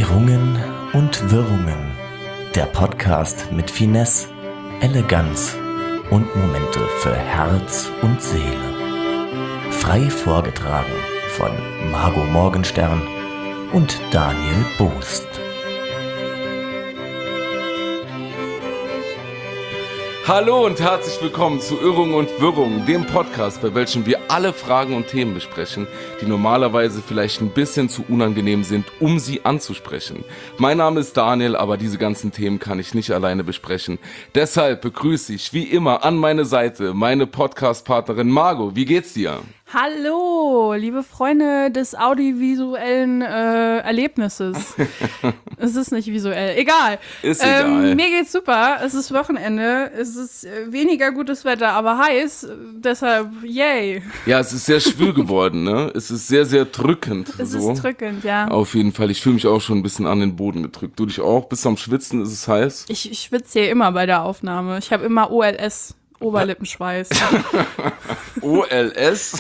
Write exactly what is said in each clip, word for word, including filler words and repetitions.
Irrungen und Wirrungen. Der Podcast mit Finesse, Eleganz und Momente für Herz und Seele. Frei vorgetragen von Margot Morgenstern und Daniel Boost. Hallo und herzlich willkommen zu Irrungen und Wirrungen, dem Podcast, bei welchem wir alle Fragen und Themen besprechen, die normalerweise vielleicht ein bisschen zu unangenehm sind, um sie anzusprechen. Mein Name ist Daniel, aber diese ganzen Themen kann ich nicht alleine besprechen. Deshalb begrüße ich wie immer an meine Seite meine Podcast-Partnerin Margot. Wie geht's dir? Hallo, liebe Freunde des audiovisuellen äh, Erlebnisses. Es ist nicht visuell, egal. Ist ähm, egal. Mir geht's super, es ist Wochenende, es ist äh, weniger gutes Wetter, aber heiß, deshalb yay. Ja, es ist sehr schwül geworden, ne? Es ist sehr, sehr drückend. Es so. ist drückend, ja. Auf jeden Fall, ich fühle mich auch schon ein bisschen an den Boden gedrückt. Du dich auch? Bist du am Schwitzen? Ist es heiß? Ich, ich schwitze hier immer bei der Aufnahme. Ich habe immer O L S, Oberlippenschweiß. O L S?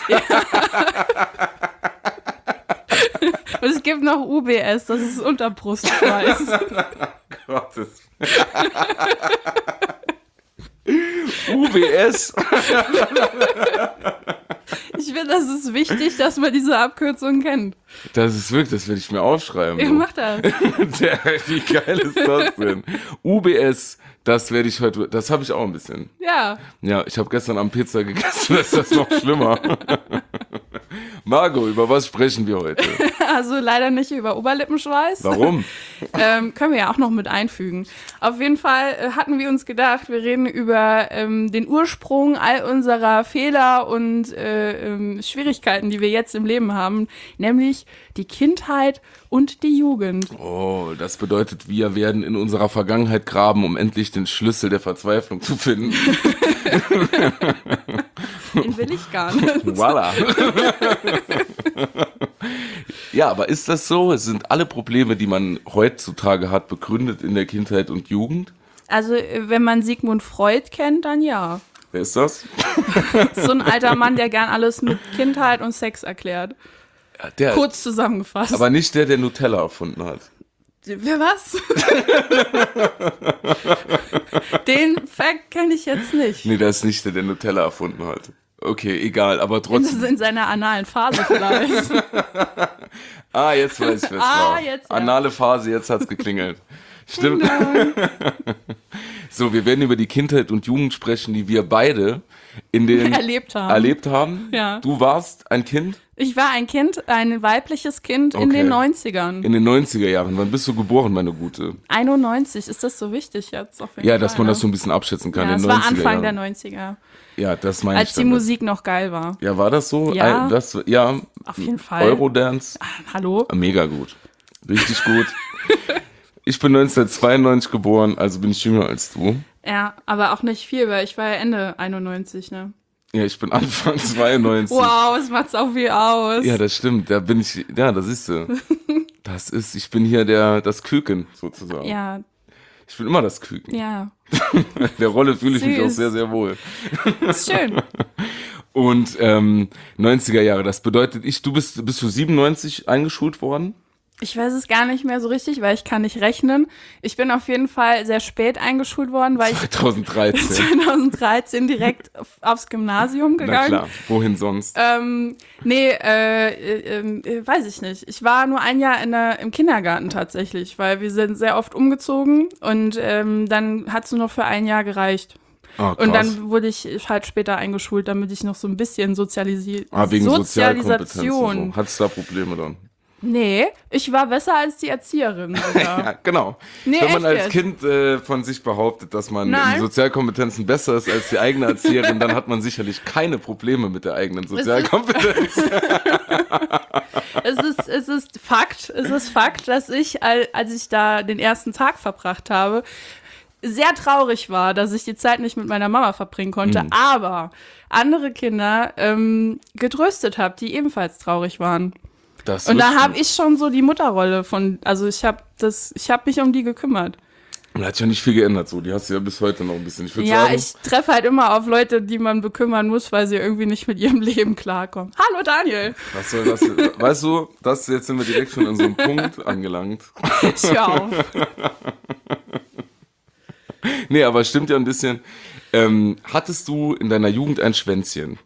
Und es gibt noch U B S, das ist Unterbrustschweiß. Gottes. U B S? Ich finde, das ist wichtig, dass man diese Abkürzung kennt. Das ist wirklich, das werde ich mir aufschreiben. Ich so. mach das. Der, wie geil ist das denn? U B S, das werde ich heute, das habe ich auch ein bisschen. Ja. Ja, ich habe gestern am Pizza gegessen, das ist das noch schlimmer. Margot, über was sprechen wir heute? Also leider nicht über Oberlippenschweiß. Warum? ähm, können wir ja auch noch mit einfügen. Auf jeden Fall äh, hatten wir uns gedacht, wir reden über ähm, den Ursprung all unserer Fehler und äh, ähm, Schwierigkeiten, die wir jetzt im Leben haben, nämlich die Kindheit und die Jugend. Oh, das bedeutet, wir werden in unserer Vergangenheit graben, um endlich den Schlüssel der Verzweiflung zu finden. Den will ich gar nicht. Voila. Ja, aber ist das so? Es sind alle Probleme, die man heutzutage hat, begründet in der Kindheit und Jugend? Also äh, wenn man Sigmund Freud kennt, dann ja. Wer ist das? So ein alter Mann, der gern alles mit Kindheit und Sex erklärt. Ja, der, Kurz zusammengefasst. aber nicht der, der Nutella erfunden hat. Wer was? Den Fact kenne ich jetzt nicht. Nee, der ist nicht der, der Nutella erfunden hat. Okay, egal, aber trotzdem. In seiner analen Phase vielleicht. Ah, jetzt weiß ich, wer es Ah, war. jetzt, ja. Anale Phase, jetzt hat's geklingelt. Stimmt. So, wir werden über die Kindheit und Jugend sprechen, die wir beide in den Erlebt haben. Erlebt haben. Ja. Du warst ein Kind Ich war ein Kind, ein weibliches Kind in Okay. den neunzigern. in den neunziger Jahren. Wann bist du geboren, meine Gute? einundneunzig, ist das so wichtig jetzt? Auf jeden Ja, Fall, dass man ne? das so ein bisschen abschätzen kann. Ja, in es den war neunziger Anfang der Jahren. neunziger, Ja, das meine als ich die damit. Musik noch geil war. Ja, war das so? Ja. Ein- Das, ja, Auf jeden Fall. Eurodance. Hallo? Mega gut. Richtig gut. Ich bin neunzehnhundertzweiundneunzig geboren, also bin ich jünger als du. Ja, aber auch nicht viel, weil ich war ja Ende einundneunzig, ne? Ja, ich bin Anfang zweiundneunzig. Wow, es macht auch viel aus. Ja, das stimmt. Da bin ich, ja, das ist so. Das ist, ich bin hier der, das Küken sozusagen. Ja, Ich bin immer das Küken. ja. In der Rolle fühle ich mich auch Süß. sehr, sehr wohl. Ist schön. Und ähm, neunziger Jahre, das bedeutet, ich, du bist, bist du siebenundneunzig eingeschult worden? Ich weiß es gar nicht mehr so richtig, weil ich kann nicht rechnen. Ich bin auf jeden Fall sehr spät eingeschult worden, weil ich zweitausenddreizehn. zweitausenddreizehn direkt auf- aufs Gymnasium Na gegangen. klar, wohin sonst? Ähm, nee, äh, äh, äh, weiß ich nicht. Ich war nur ein Jahr in der, im Kindergarten tatsächlich, weil wir sind sehr oft umgezogen und ähm, dann hat es nur noch für ein Jahr gereicht. Ah, Und krass. dann wurde ich halt später eingeschult, damit ich noch so ein bisschen sozialisiert. Ah, wegen Sozialkompetenz und Sozialisation. so. Hattest du da Probleme dann? Nee, ich war besser als die Erzieherin sogar. Ja, genau. Nee, Wenn man echt als jetzt? Kind äh, von sich behauptet, dass man Nein. in Sozialkompetenzen besser ist als die eigene Erzieherin, dann hat man sicherlich keine Probleme mit der eigenen Sozialkompetenz. Es ist, es ist Fakt, es ist Fakt, dass ich, al- als ich da den ersten Tag verbracht habe, sehr traurig war, dass ich die Zeit nicht mit meiner Mama verbringen konnte, Mhm. aber andere Kinder ähm, getröstet habe, die ebenfalls traurig waren. Das Und da wusste habe ich schon so die Mutterrolle von, also ich habe das, ich habe mich um die gekümmert. Und hat sich ja nicht viel geändert, so. Die hast du ja bis heute noch ein bisschen. Ich würde Ja, sagen, ich treffe halt immer auf Leute, die man bekümmern muss, weil sie irgendwie nicht mit ihrem Leben klarkommen. Hallo Daniel. was soll das? Weißt du, das, jetzt sind wir direkt schon an so einem Punkt angelangt. Hör auf. Nee, aber es stimmt ja ein bisschen. Ähm, hattest du in deiner Jugend ein Schwänzchen?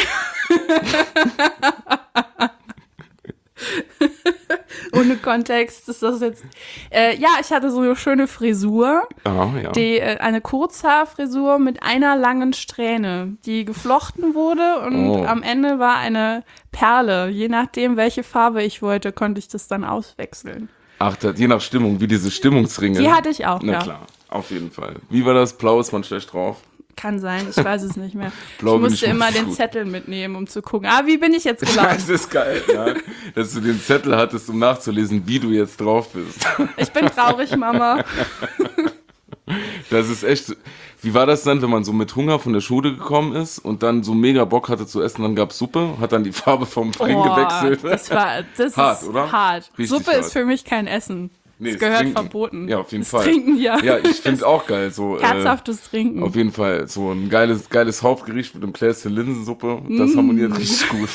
Ohne Kontext ist das jetzt. Äh, ja, ich hatte so eine schöne Frisur. Ah, ja. Die, äh, eine Kurzhaarfrisur mit einer langen Strähne, die geflochten wurde und Oh. am Ende war eine Perle. Je nachdem, welche Farbe ich wollte, konnte ich das dann auswechseln. Ach, das, je nach Stimmung, wie diese Stimmungsringe. Die hatte ich auch, Na ja. klar, auf jeden Fall. Wie war das? Blau ist man schlecht drauf. Kann sein, ich weiß es nicht mehr. Blau ich bin musste ich immer nicht den gut. Zettel mitnehmen, um zu gucken, ah, wie bin ich jetzt gelaufen? Das ist geil, ja. Dass du den Zettel hattest, um nachzulesen, wie du jetzt drauf bist. Ich bin traurig, Mama. Das ist echt. Wie war das dann, wenn man so mit Hunger von der Schule gekommen ist und dann so mega Bock hatte zu essen, dann gab's Suppe, hat dann die Farbe vom Ring Oh, gewechselt? das war, das Hart, ist oder? hart. Richtig Suppe hart. ist für mich kein Essen. Nee, das das gehört Trinken. verboten. Ja, auf jeden das Fall. Trinken, ja. Ja, ich finde auch geil. So, Herzhaftes äh, Trinken. auf jeden Fall. So ein geiles, geiles Hauptgericht mit einem Gläschen Linsensuppe. Das Mm. harmoniert richtig gut.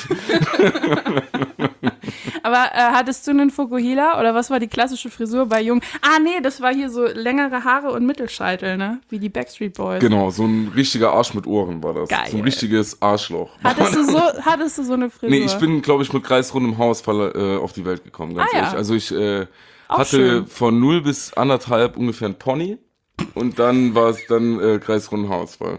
Aber äh, hattest du einen Fukuhila oder was war die klassische Frisur bei Jungen? Ah, nee, das war hier so längere Haare und Mittelscheitel, ne? Wie die Backstreet Boys. Genau, so ein richtiger Arsch mit Ohren war das. Geil. So ein richtiges Arschloch. Hattest du so, hattest du so eine Frisur? Nee, ich bin, glaube ich, mit kreisrundem Haarausfall äh, auf die Welt gekommen, ganz Ah, ja. ehrlich. Also ich äh, Auch hatte schön. von null bis anderthalb ungefähr ein Pony und dann war es dann äh, kreisrunden Haarausfall.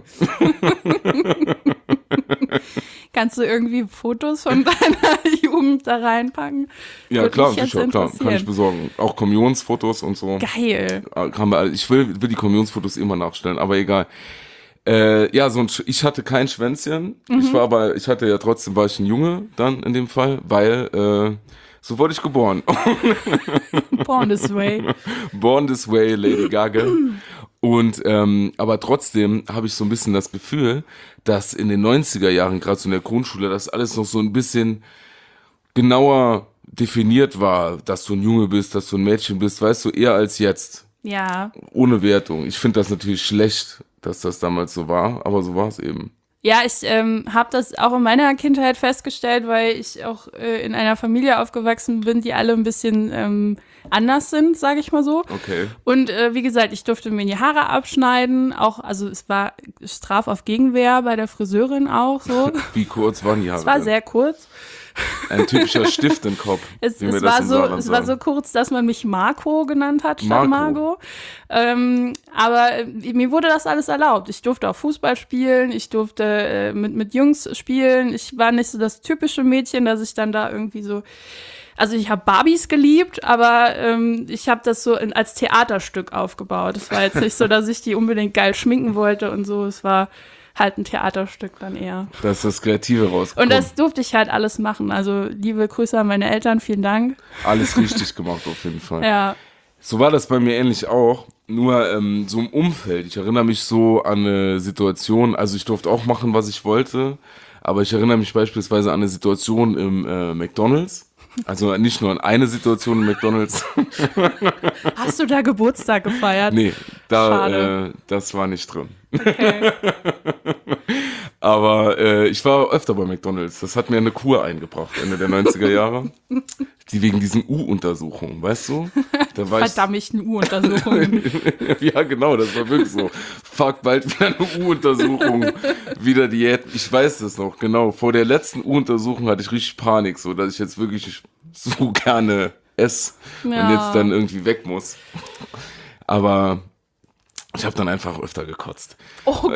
Kannst du irgendwie Fotos von deiner Jugend da reinpacken? Ja, Würde klar, mich jetzt sicher, klar, kann ich interessieren. besorgen. Auch Kommunionsfotos und so. Geil. Äh, Haben wir, alle- ich will, will die Kommunionsfotos immer nachstellen, aber egal. Äh, ja, so ein, Sch- ich hatte kein Schwänzchen. Mhm. Ich war aber, ich hatte ja trotzdem, war ich ein Junge dann in dem Fall, weil äh, so wurde ich geboren. Born this way. Born this way, Lady Gaga. Und ähm, aber trotzdem habe ich so ein bisschen das Gefühl, dass in den neunziger Jahren, gerade so in der Grundschule, das alles noch so ein bisschen genauer definiert war, dass du ein Junge bist, dass du ein Mädchen bist, weißt du, eher als jetzt. Ja. Ohne Wertung. Ich finde das natürlich schlecht, dass das damals so war, aber so war es eben. Ja, ich ähm, habe das auch in meiner Kindheit festgestellt, weil ich auch äh, in einer Familie aufgewachsen bin, die alle ein bisschen ähm, anders sind, sage ich mal so. Okay. Und äh, wie gesagt, ich durfte mir die Haare abschneiden, auch, also es war Straf auf Gegenwehr bei der Friseurin auch so. Wie kurz waren die Haare? Es war denn? sehr kurz. Ein typischer Stift im Kopf. Es, wie wir es, das war im so, Saarland es war sagen. so kurz, dass man mich Marco genannt hat statt Marco. Margot. Ähm, aber äh, mir wurde das alles erlaubt. Ich durfte auch Fußball spielen, ich durfte äh, mit, mit Jungs spielen. Ich war nicht so das typische Mädchen, dass ich dann da irgendwie so. Also ich habe Barbies geliebt, aber ähm, ich habe das so in, als Theaterstück aufgebaut. Es war jetzt nicht so, dass ich die unbedingt geil schminken wollte und so. Es war halt ein Theaterstück dann eher. Da ist das Kreative rausgekommen. Und das durfte ich halt alles machen. Also liebe Grüße an meine Eltern, vielen Dank. Alles richtig gemacht auf jeden Fall. Ja. So war das bei mir ähnlich auch, nur ähm, so im Umfeld. Ich erinnere mich so an eine Situation, also ich durfte auch machen, was ich wollte, aber ich erinnere mich beispielsweise an eine Situation im äh, McDonald's. Also nicht nur an eine Situation im McDonald's. Hast du da Geburtstag gefeiert? Nee, da, Schade. äh, das war nicht drin. Okay. Aber äh, ich war öfter bei McDonald's. Das hat mir eine Kur eingebracht, Ende der neunziger Jahre. Die wegen diesen U-Untersuchungen, weißt du? Da war Verdammt, eine U-Untersuchung. ich, ja, genau, das war wirklich so. Fuck, bald wieder eine U-Untersuchung. Wieder Diät. Ich weiß das noch, genau. Vor der letzten U-Untersuchung hatte ich richtig Panik, so dass ich jetzt wirklich so gerne esse Ja. und jetzt dann irgendwie weg muss. Aber ich habe dann einfach öfter gekotzt. Oh Gott,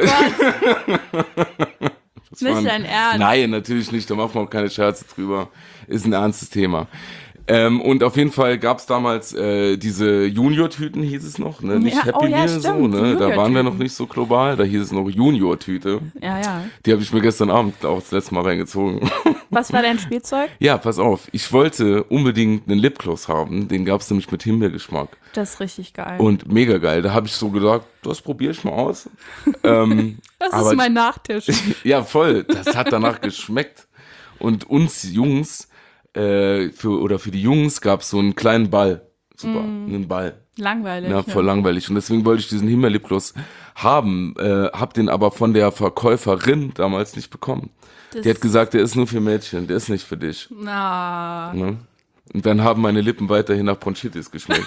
Das nicht war ein- dein Ernst. Nein, natürlich nicht, da machen wir auch keine Scherze drüber. Ist ein ernstes Thema. Ähm, und auf jeden Fall gab es damals äh, diese Junior-Tüten, hieß es noch, ne? Nicht Ja, Happy oh ja, Meal, so, stimmt, ne? Da waren wir Junior-Tüten. noch nicht so global, da hieß es noch Junior-Tüte. Ja, ja. Die habe ich mir gestern Abend auch das letzte Mal reingezogen. Was war dein Spielzeug? Ja, pass auf, ich wollte unbedingt einen Lipgloss haben, den gab es nämlich mit Himbeergeschmack. Das ist richtig geil. Und mega geil, da habe ich so gedacht, das probiere ich mal aus. ähm, das aber- ist mein Nachtisch. Ja, voll. Das hat danach geschmeckt. Und uns Jungs, äh, für, oder für die Jungs gab es so einen kleinen Ball. super, mm. einen Ball. Langweilig. Ja, voll ja. langweilig. Und deswegen wollte ich diesen Himmel-Lipgloss haben, äh, hab den aber von der Verkäuferin damals nicht bekommen. Das die hat gesagt, der ist nur für Mädchen, der ist nicht für dich. Na. Ne? Und dann haben meine Lippen weiterhin nach Bronchitis geschmeckt.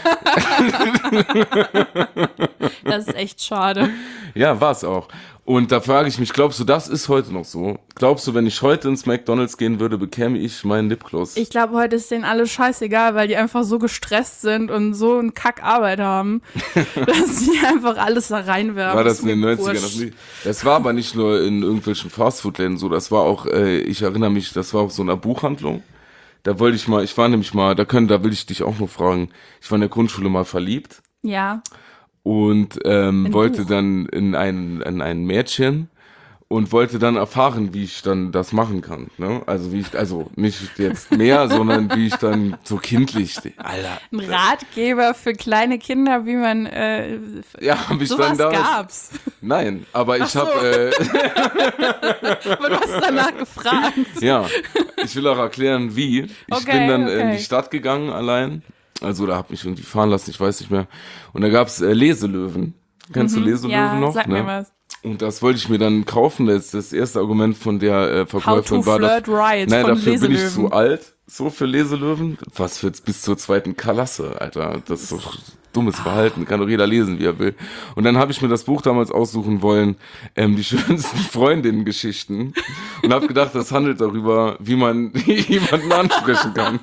Das ist echt schade. Ja, war's auch. Und da frage ich mich, glaubst du, das ist heute noch so? Glaubst du, wenn ich heute ins McDonald's gehen würde, bekäme ich meinen Lipgloss? Ich glaube, heute ist denen alles scheißegal, weil die einfach so gestresst sind und so eine Kackarbeit haben, dass sie einfach alles da reinwerfen. War das in den neunzigern? Das, nicht, das war aber nicht nur in irgendwelchen Fastfood-Läden so, das war auch, äh, ich erinnere mich, das war auch so eine Buchhandlung. Da wollte ich mal, ich war nämlich mal, da können, da will ich dich auch noch fragen, ich war in der Grundschule mal verliebt. Ja. Und ähm, wollte Buch. dann in ein, in ein Mädchen und wollte dann erfahren, wie ich dann das machen kann. Ne? Also wie ich, also nicht jetzt mehr, sondern wie ich dann so kindlich. Alter. Ein Ratgeber für kleine Kinder, wie man äh, ja, hab ich sowas dann da gab's. Nein, aber ich so. habe. Äh, aber du hast danach gefragt. Ja, ich will auch erklären, wie. Ich okay, bin dann okay. in die Stadt gegangen allein. Also da hab mich irgendwie fahren lassen, ich weiß nicht mehr. Und da gab's äh, Leselöwen. Kennst mhm, du Leselöwen ja, noch? Sag ne? mir was. Und das wollte ich mir dann kaufen. Das, das erste Argument von der äh, Verkäuferin How to war, flirt right nein, von dafür Leselöwen. bin ich zu alt, so für Leselöwen. Was für bis zur zweiten Klasse, Alter. Das ist doch dummes Verhalten. Kann doch jeder lesen, wie er will. Und dann habe ich mir das Buch damals aussuchen wollen, ähm, die schönsten Freundinnen-Geschichten. Und habe gedacht, das handelt darüber, wie man jemanden ansprechen kann.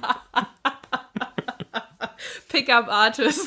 Pickup-Artist.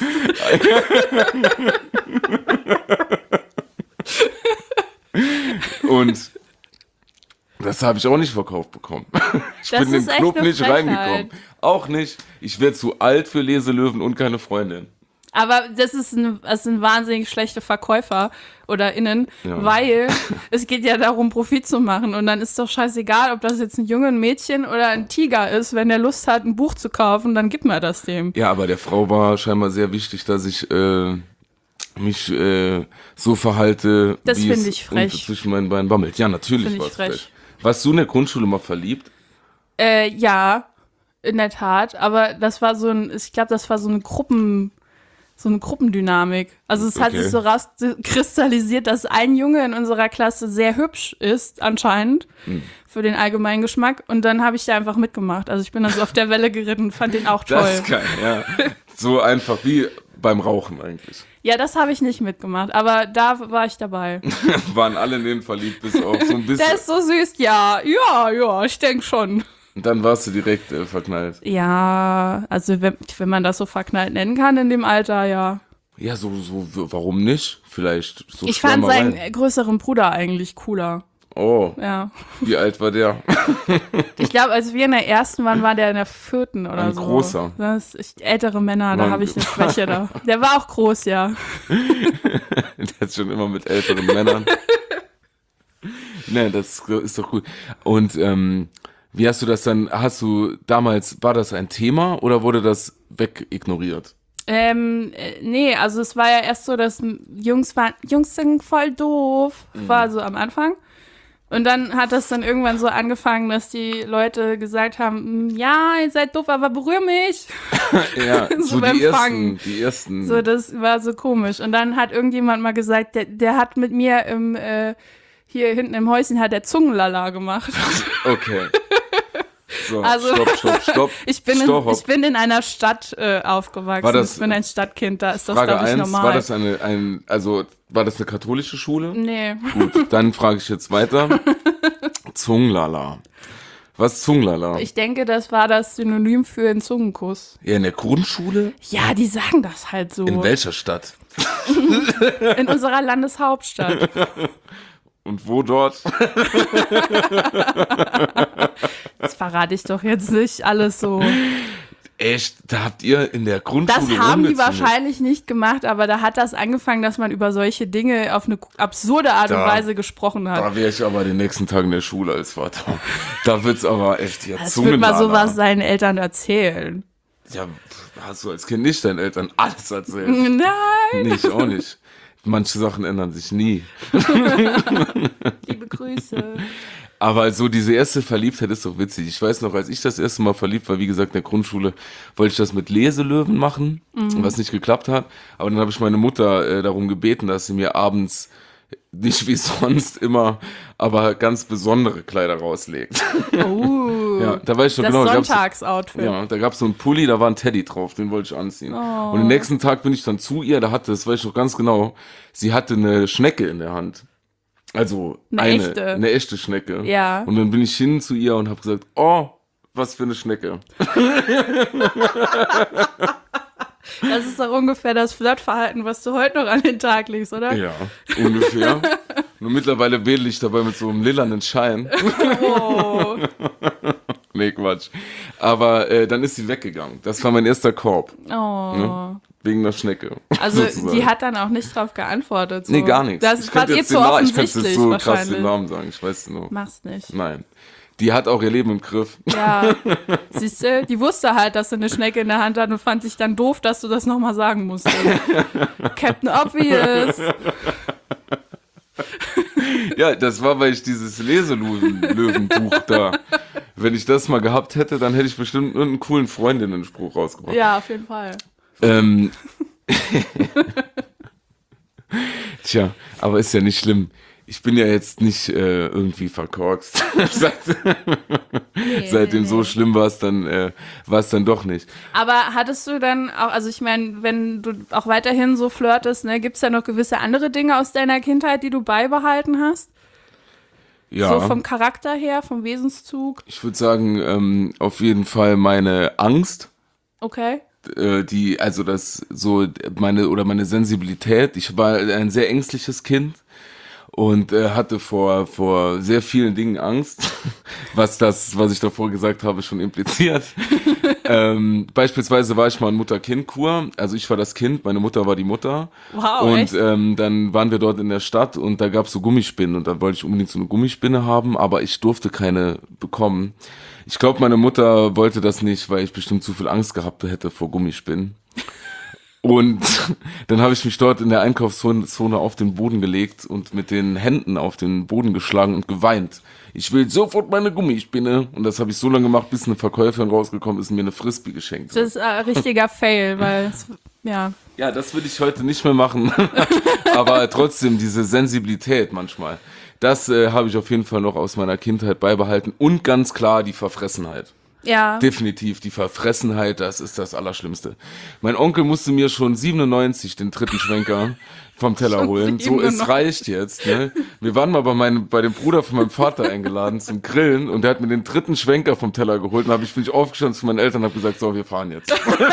Und das habe ich auch nicht verkauft bekommen. Ich das bin in den Club nicht Frechheit. reingekommen. Auch nicht. Ich werde zu alt für Leselöwen und keine Freundin. Aber das, ist ein, das sind wahnsinnig schlechte Verkäufer oder innen, ja. weil es geht ja darum, Profit zu machen. Und dann ist doch scheißegal, ob das jetzt ein Junge, ein Mädchen oder ein Tiger ist. Wenn der Lust hat, ein Buch zu kaufen, dann gibt man das dem. Ja, aber der Frau war scheinbar sehr wichtig, dass ich äh, mich äh, so verhalte, das wie es ich frech. zwischen meinen Beinen bammelt. Ja, natürlich war es frech. frech. Warst du in der Grundschule mal verliebt? Äh, ja, in der Tat. Aber das war so ein, ich glaube, das war so eine Gruppen... So eine Gruppendynamik. Also es hat okay. sich so rauskristallisiert, dass ein Junge in unserer Klasse sehr hübsch ist, anscheinend, hm. für den allgemeinen Geschmack. Und dann habe ich da einfach mitgemacht. Also ich bin also auf der Welle geritten und fand den auch toll. Das ist geil, ja. So einfach wie beim Rauchen eigentlich. Ja, das habe ich nicht mitgemacht, aber da war ich dabei. Waren alle in den verliebt, bis auch so ein bisschen. Der ist so süß, ja, ja, ja, ich denke schon. Und dann warst du direkt äh, verknallt. Ja, also wenn, wenn man das so verknallt nennen kann in dem Alter, ja. Ja, so, so warum nicht? Vielleicht so. Ich fand seinen rein. größeren Bruder eigentlich cooler. Oh. Ja. Wie alt war der? Ich glaube, als wir in der ersten waren, war der in der vierten oder Ein so. Ein großer. Das ist ältere Männer, da habe ich eine Schwäche da. Der war auch groß, ja. Der ist schon immer mit älteren Männern. Nee, das ist doch gut. Und ähm, wie hast du das dann, hast du damals, war das ein Thema oder wurde das wegignoriert? Ähm, äh, nee, also es war ja erst so, dass Jungs waren, Jungs sind voll doof, mhm. war so am Anfang. Und dann hat das dann irgendwann so angefangen, dass die Leute gesagt haben, ja, ihr seid doof, aber berühr mich. Ja, so, so beim die ersten, Fangen. die ersten. So, das war so komisch. Und dann hat irgendjemand mal gesagt, der, der hat mit mir im, äh, hier hinten im Häuschen hat der Zungenlala gemacht. Okay. So, also, stopp, stopp, stopp. ich, bin stopp. In, ich bin in einer Stadt äh, aufgewachsen. War das, ich bin ein Stadtkind, da ist das, glaube ich, eins, normal. War das eine, ein, also, war das eine katholische Schule? Nee. Gut, dann frage ich jetzt weiter. Zungenlala. Was ist Zungenlala? Ich denke, das war das Synonym für einen Zungenkuss. Ja, in der Grundschule? Ja, die sagen das halt so. In welcher Stadt? In unserer Landeshauptstadt. Und wo dort? Das verrate ich doch jetzt nicht alles so. Echt? Da habt ihr in der Grundschule Das haben die wahrscheinlich nicht gemacht, aber da hat das angefangen, dass man über solche Dinge auf eine absurde Art da, und Weise gesprochen hat. Da wäre ich aber den nächsten Tag in der Schule als Vater. Da wird's aber echt hier Das wird mal sowas seinen Eltern erzählen. Ja, hast du als Kind nicht deinen Eltern alles erzählt? Nein. Nee, ich auch nicht. Manche Sachen ändern sich nie. Liebe Grüße. Aber so diese erste Verliebtheit ist doch witzig. Ich weiß noch, als ich das erste Mal verliebt war, wie gesagt, in der Grundschule, wollte ich das mit Leselöwen machen, mhm. was nicht geklappt hat. Aber dann habe ich meine Mutter äh, darum gebeten, dass sie mir abends nicht wie sonst immer, aber ganz besondere Kleider rauslegt. Oh, ja, da weiß ich noch das genau. Sonntagsoutfit. Ja, da gab es so einen Pulli, da war ein Teddy drauf, den wollte ich anziehen. Oh. Und den nächsten Tag bin ich dann zu ihr, da hatte, das weiß ich noch ganz genau, sie hatte eine Schnecke in der Hand. Also eine, eine, echte. eine echte Schnecke. Ja. Und dann bin ich hin zu ihr und habe gesagt, oh, was für eine Schnecke. Das ist doch ungefähr das Flirtverhalten, was du heute noch an den Tag legst, oder? Ja, ungefähr. Nur mittlerweile wedel ich dabei mit so einem lilanen Schein. Oh. Nee, Quatsch. Aber äh, dann ist sie weggegangen. Das war mein erster Korb. Oh. Ne? Wegen der Schnecke. Also sozusagen. Die hat dann auch nicht drauf geantwortet. So. Nee, gar nichts. Das ist gerade eh zu Na- offensichtlich Ich könnte jetzt so krass wahrscheinlich. den Namen sagen. Ich weiß nur. Mach's nicht. Nein. Die hat auch ihr Leben im Griff. Ja, siehst du, die wusste halt, dass sie eine Schnecke in der Hand hat und fand sich dann doof, dass du das nochmal sagen musstest. Captain Obvious. Ja, das war, weil ich dieses Leselöwenbuch da, wenn ich das mal gehabt hätte, dann hätte ich bestimmt irgendeinen coolen Freundinnen-Spruch rausgebracht. Ja, auf jeden Fall. Ähm, Tja, aber ist ja nicht schlimm. Ich bin ja jetzt nicht äh, irgendwie verkorkst. Seit, Nee, seitdem nee, so nee. schlimm war es dann, äh, war es dann doch nicht. Aber hattest du dann auch, also ich meine, wenn du auch weiterhin so flirtest, ne, gibt es da noch gewisse andere Dinge aus deiner Kindheit, die du beibehalten hast? Ja. So vom Charakter her, vom Wesenszug? Ich würde sagen, ähm, auf jeden Fall meine Angst, Okay. äh, die, also das so meine oder meine Sensibilität. Ich war ein sehr ängstliches Kind und äh, hatte vor vor sehr vielen Dingen Angst, was das, was ich davor gesagt habe, schon impliziert. ähm, beispielsweise war ich mal in Mutter-Kind-Kur. Also ich war das Kind, meine Mutter war die Mutter. Wow, Und echt? ähm, dann waren wir dort in der Stadt und da gab es so Gummispinnen und dann wollte ich unbedingt so eine Gummispinne haben, aber ich durfte keine bekommen. Ich glaube, meine Mutter wollte das nicht, weil ich bestimmt zu viel Angst gehabt hätte vor Gummispinnen. Und dann habe ich mich dort in der Einkaufszone auf den Boden gelegt und mit den Händen auf den Boden geschlagen und geweint. Ich will sofort meine Gummispinne. Und das habe ich so lange gemacht, bis eine Verkäuferin rausgekommen ist und mir eine Frisbee geschenkt hat. Das ist ein richtiger Fail, weil, es, ja. Ja, das würde ich heute nicht mehr machen. Aber trotzdem, diese Sensibilität manchmal, das äh, habe ich auf jeden Fall noch aus meiner Kindheit beibehalten. Und ganz klar die Verfressenheit. Ja. Definitiv, die Verfressenheit, das ist das Allerschlimmste. Mein Onkel musste mir schon siebenundneunzig den dritten Schwenker vom Teller Schon holen. So, es siebenundneunzig. reicht jetzt. Ne? Wir waren mal bei, meinem, bei dem Bruder von meinem Vater eingeladen zum Grillen und der hat mir den dritten Schwenker vom Teller geholt. Und habe ich bin ich aufgestanden zu meinen Eltern und habe gesagt, so, wir fahren jetzt.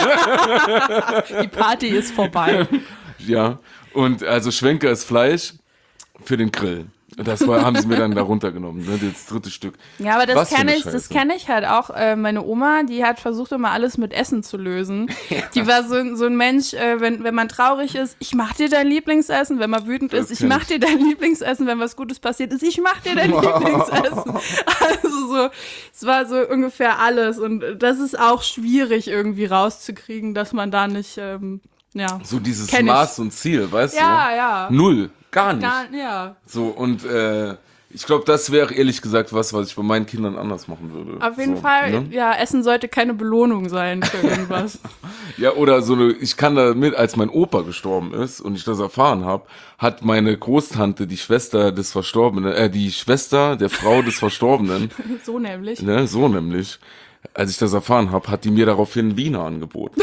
Die Party ist vorbei. Ja, und also Schwenker ist Fleisch für den Grill. Das war, haben sie mir dann da runtergenommen, ne, das dritte Stück. Ja, aber das Was für kenne eine ich, das Scheiße. kenne ich halt auch. Äh, meine Oma, die hat versucht immer alles mit Essen zu lösen. Die war so, ein- so ein Mensch, äh, wenn, wenn man traurig ist, ich mach dir dein Lieblingsessen. Wenn man wütend Das ist, ich kenn mach ich. dir dein Lieblingsessen. Wenn was Gutes passiert ist, ich mach dir dein Lieblingsessen. Also so, es war so ungefähr alles. Und das ist auch schwierig irgendwie rauszukriegen, dass man da nicht, ähm, ja. So dieses Kenn ich. Maß und Ziel, weißt Ja, du? ja. Null, gar nicht. Gar, ja. So, und äh, ich glaube, das wäre ehrlich gesagt was, was ich bei meinen Kindern anders machen würde. Auf jeden so, Fall, Ne? ja, Essen sollte keine Belohnung sein für irgendwas. Ja, oder so eine, ich kann da mit, als mein Opa gestorben ist und ich das erfahren habe, hat meine Großtante, die Schwester des Verstorbenen, äh, die Schwester der Frau des Verstorbenen, So nämlich. ne, so nämlich, als ich das erfahren habe, hat die mir daraufhin Wiener angeboten.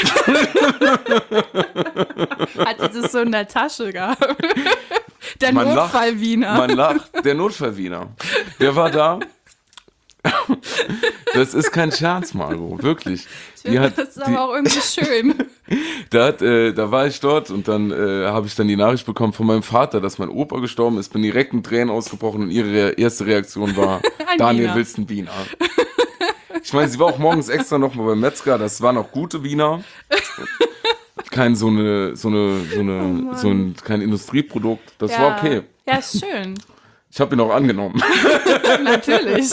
Hat sie das so in der Tasche gehabt? Der Man lacht. Notfall-Wiener. Man lacht. Der Notfallwiener. Der war da. Das ist kein Scherz, Margot. Wirklich. Die hat, Das ist die, aber auch irgendwie schön. da, hat, äh, da war ich dort und dann äh, habe ich dann die Nachricht bekommen von meinem Vater, dass mein Opa gestorben ist. Bin direkt in Tränen ausgebrochen und ihre Re- erste Reaktion war, Ein Daniel, Wiener. willst du einen Wiener? Ich meine, sie war auch morgens extra nochmal beim Metzger. Das waren auch gute Wiener. Kein so eine, so eine, so eine, so ein, kein Industrieprodukt. Das Ja. war okay. Ja, ist schön. Ich habe ihn auch angenommen. Natürlich.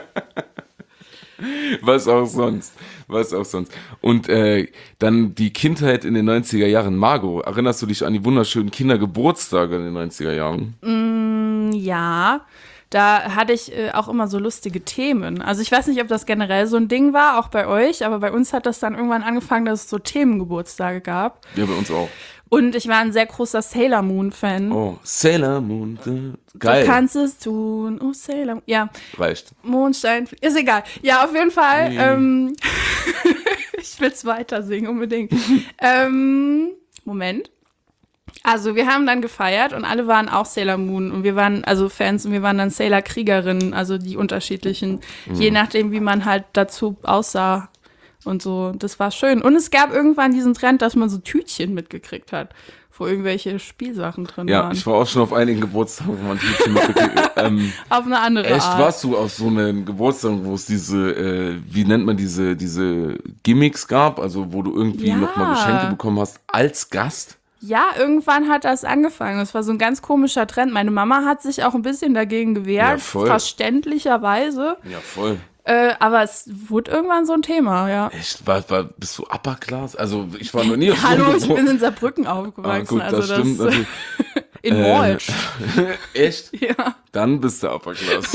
Was auch sonst. Was auch sonst. Und äh, dann die Kindheit in den neunziger Jahren. Margot, erinnerst du dich an die wunderschönen Kindergeburtstage in den neunziger Jahren? Ja, da hatte ich äh, auch immer so lustige Themen. Also ich weiß nicht, ob das generell so ein Ding war, auch bei euch, aber bei uns hat das dann irgendwann angefangen, dass es so Themengeburtstage gab. Ja, bei uns auch. Und ich war ein sehr großer Sailor Moon-Fan. Oh, Sailor Moon. Äh, geil. Du kannst es tun. Oh, Sailor Moon. Ja. Reicht. Mondstein. Ist egal. Ja, auf jeden Fall. Nee. Ähm, ich will es weiter singen, unbedingt. ähm, Moment. Also wir haben dann gefeiert und alle waren auch Sailor Moon und wir waren also Fans und wir waren dann Sailor Kriegerinnen, also die unterschiedlichen, mhm. je nachdem, wie man halt dazu aussah. Und so, das war schön. Und es gab irgendwann diesen Trend, dass man so Tütchen mitgekriegt hat, wo irgendwelche Spielsachen drin ja, waren. Ja, ich war auch schon auf einigen Geburtstagen, wo man Tütchen mitgekriegt hat. Ähm, auf eine andere echt, Art. Echt, warst du auf so einem Geburtstag, wo es diese, äh, wie nennt man diese, diese Gimmicks gab? Also, wo du irgendwie ja. nochmal Geschenke bekommen hast als Gast? Ja, irgendwann hat das angefangen. Das war so ein ganz komischer Trend. Meine Mama hat sich auch ein bisschen dagegen gewehrt, ja, voll. verständlicherweise. Ja, voll. Äh, aber es wurde irgendwann so ein Thema, ja. Echt? War, war, bist du Upper Class? Also ich war noch nie auf Hallo, so ich bin in Saarbrücken aufgewachsen. Ah, gut, also das stimmt natürlich. In äh, Walsh. Echt? Ja. Dann bist du Upper Class.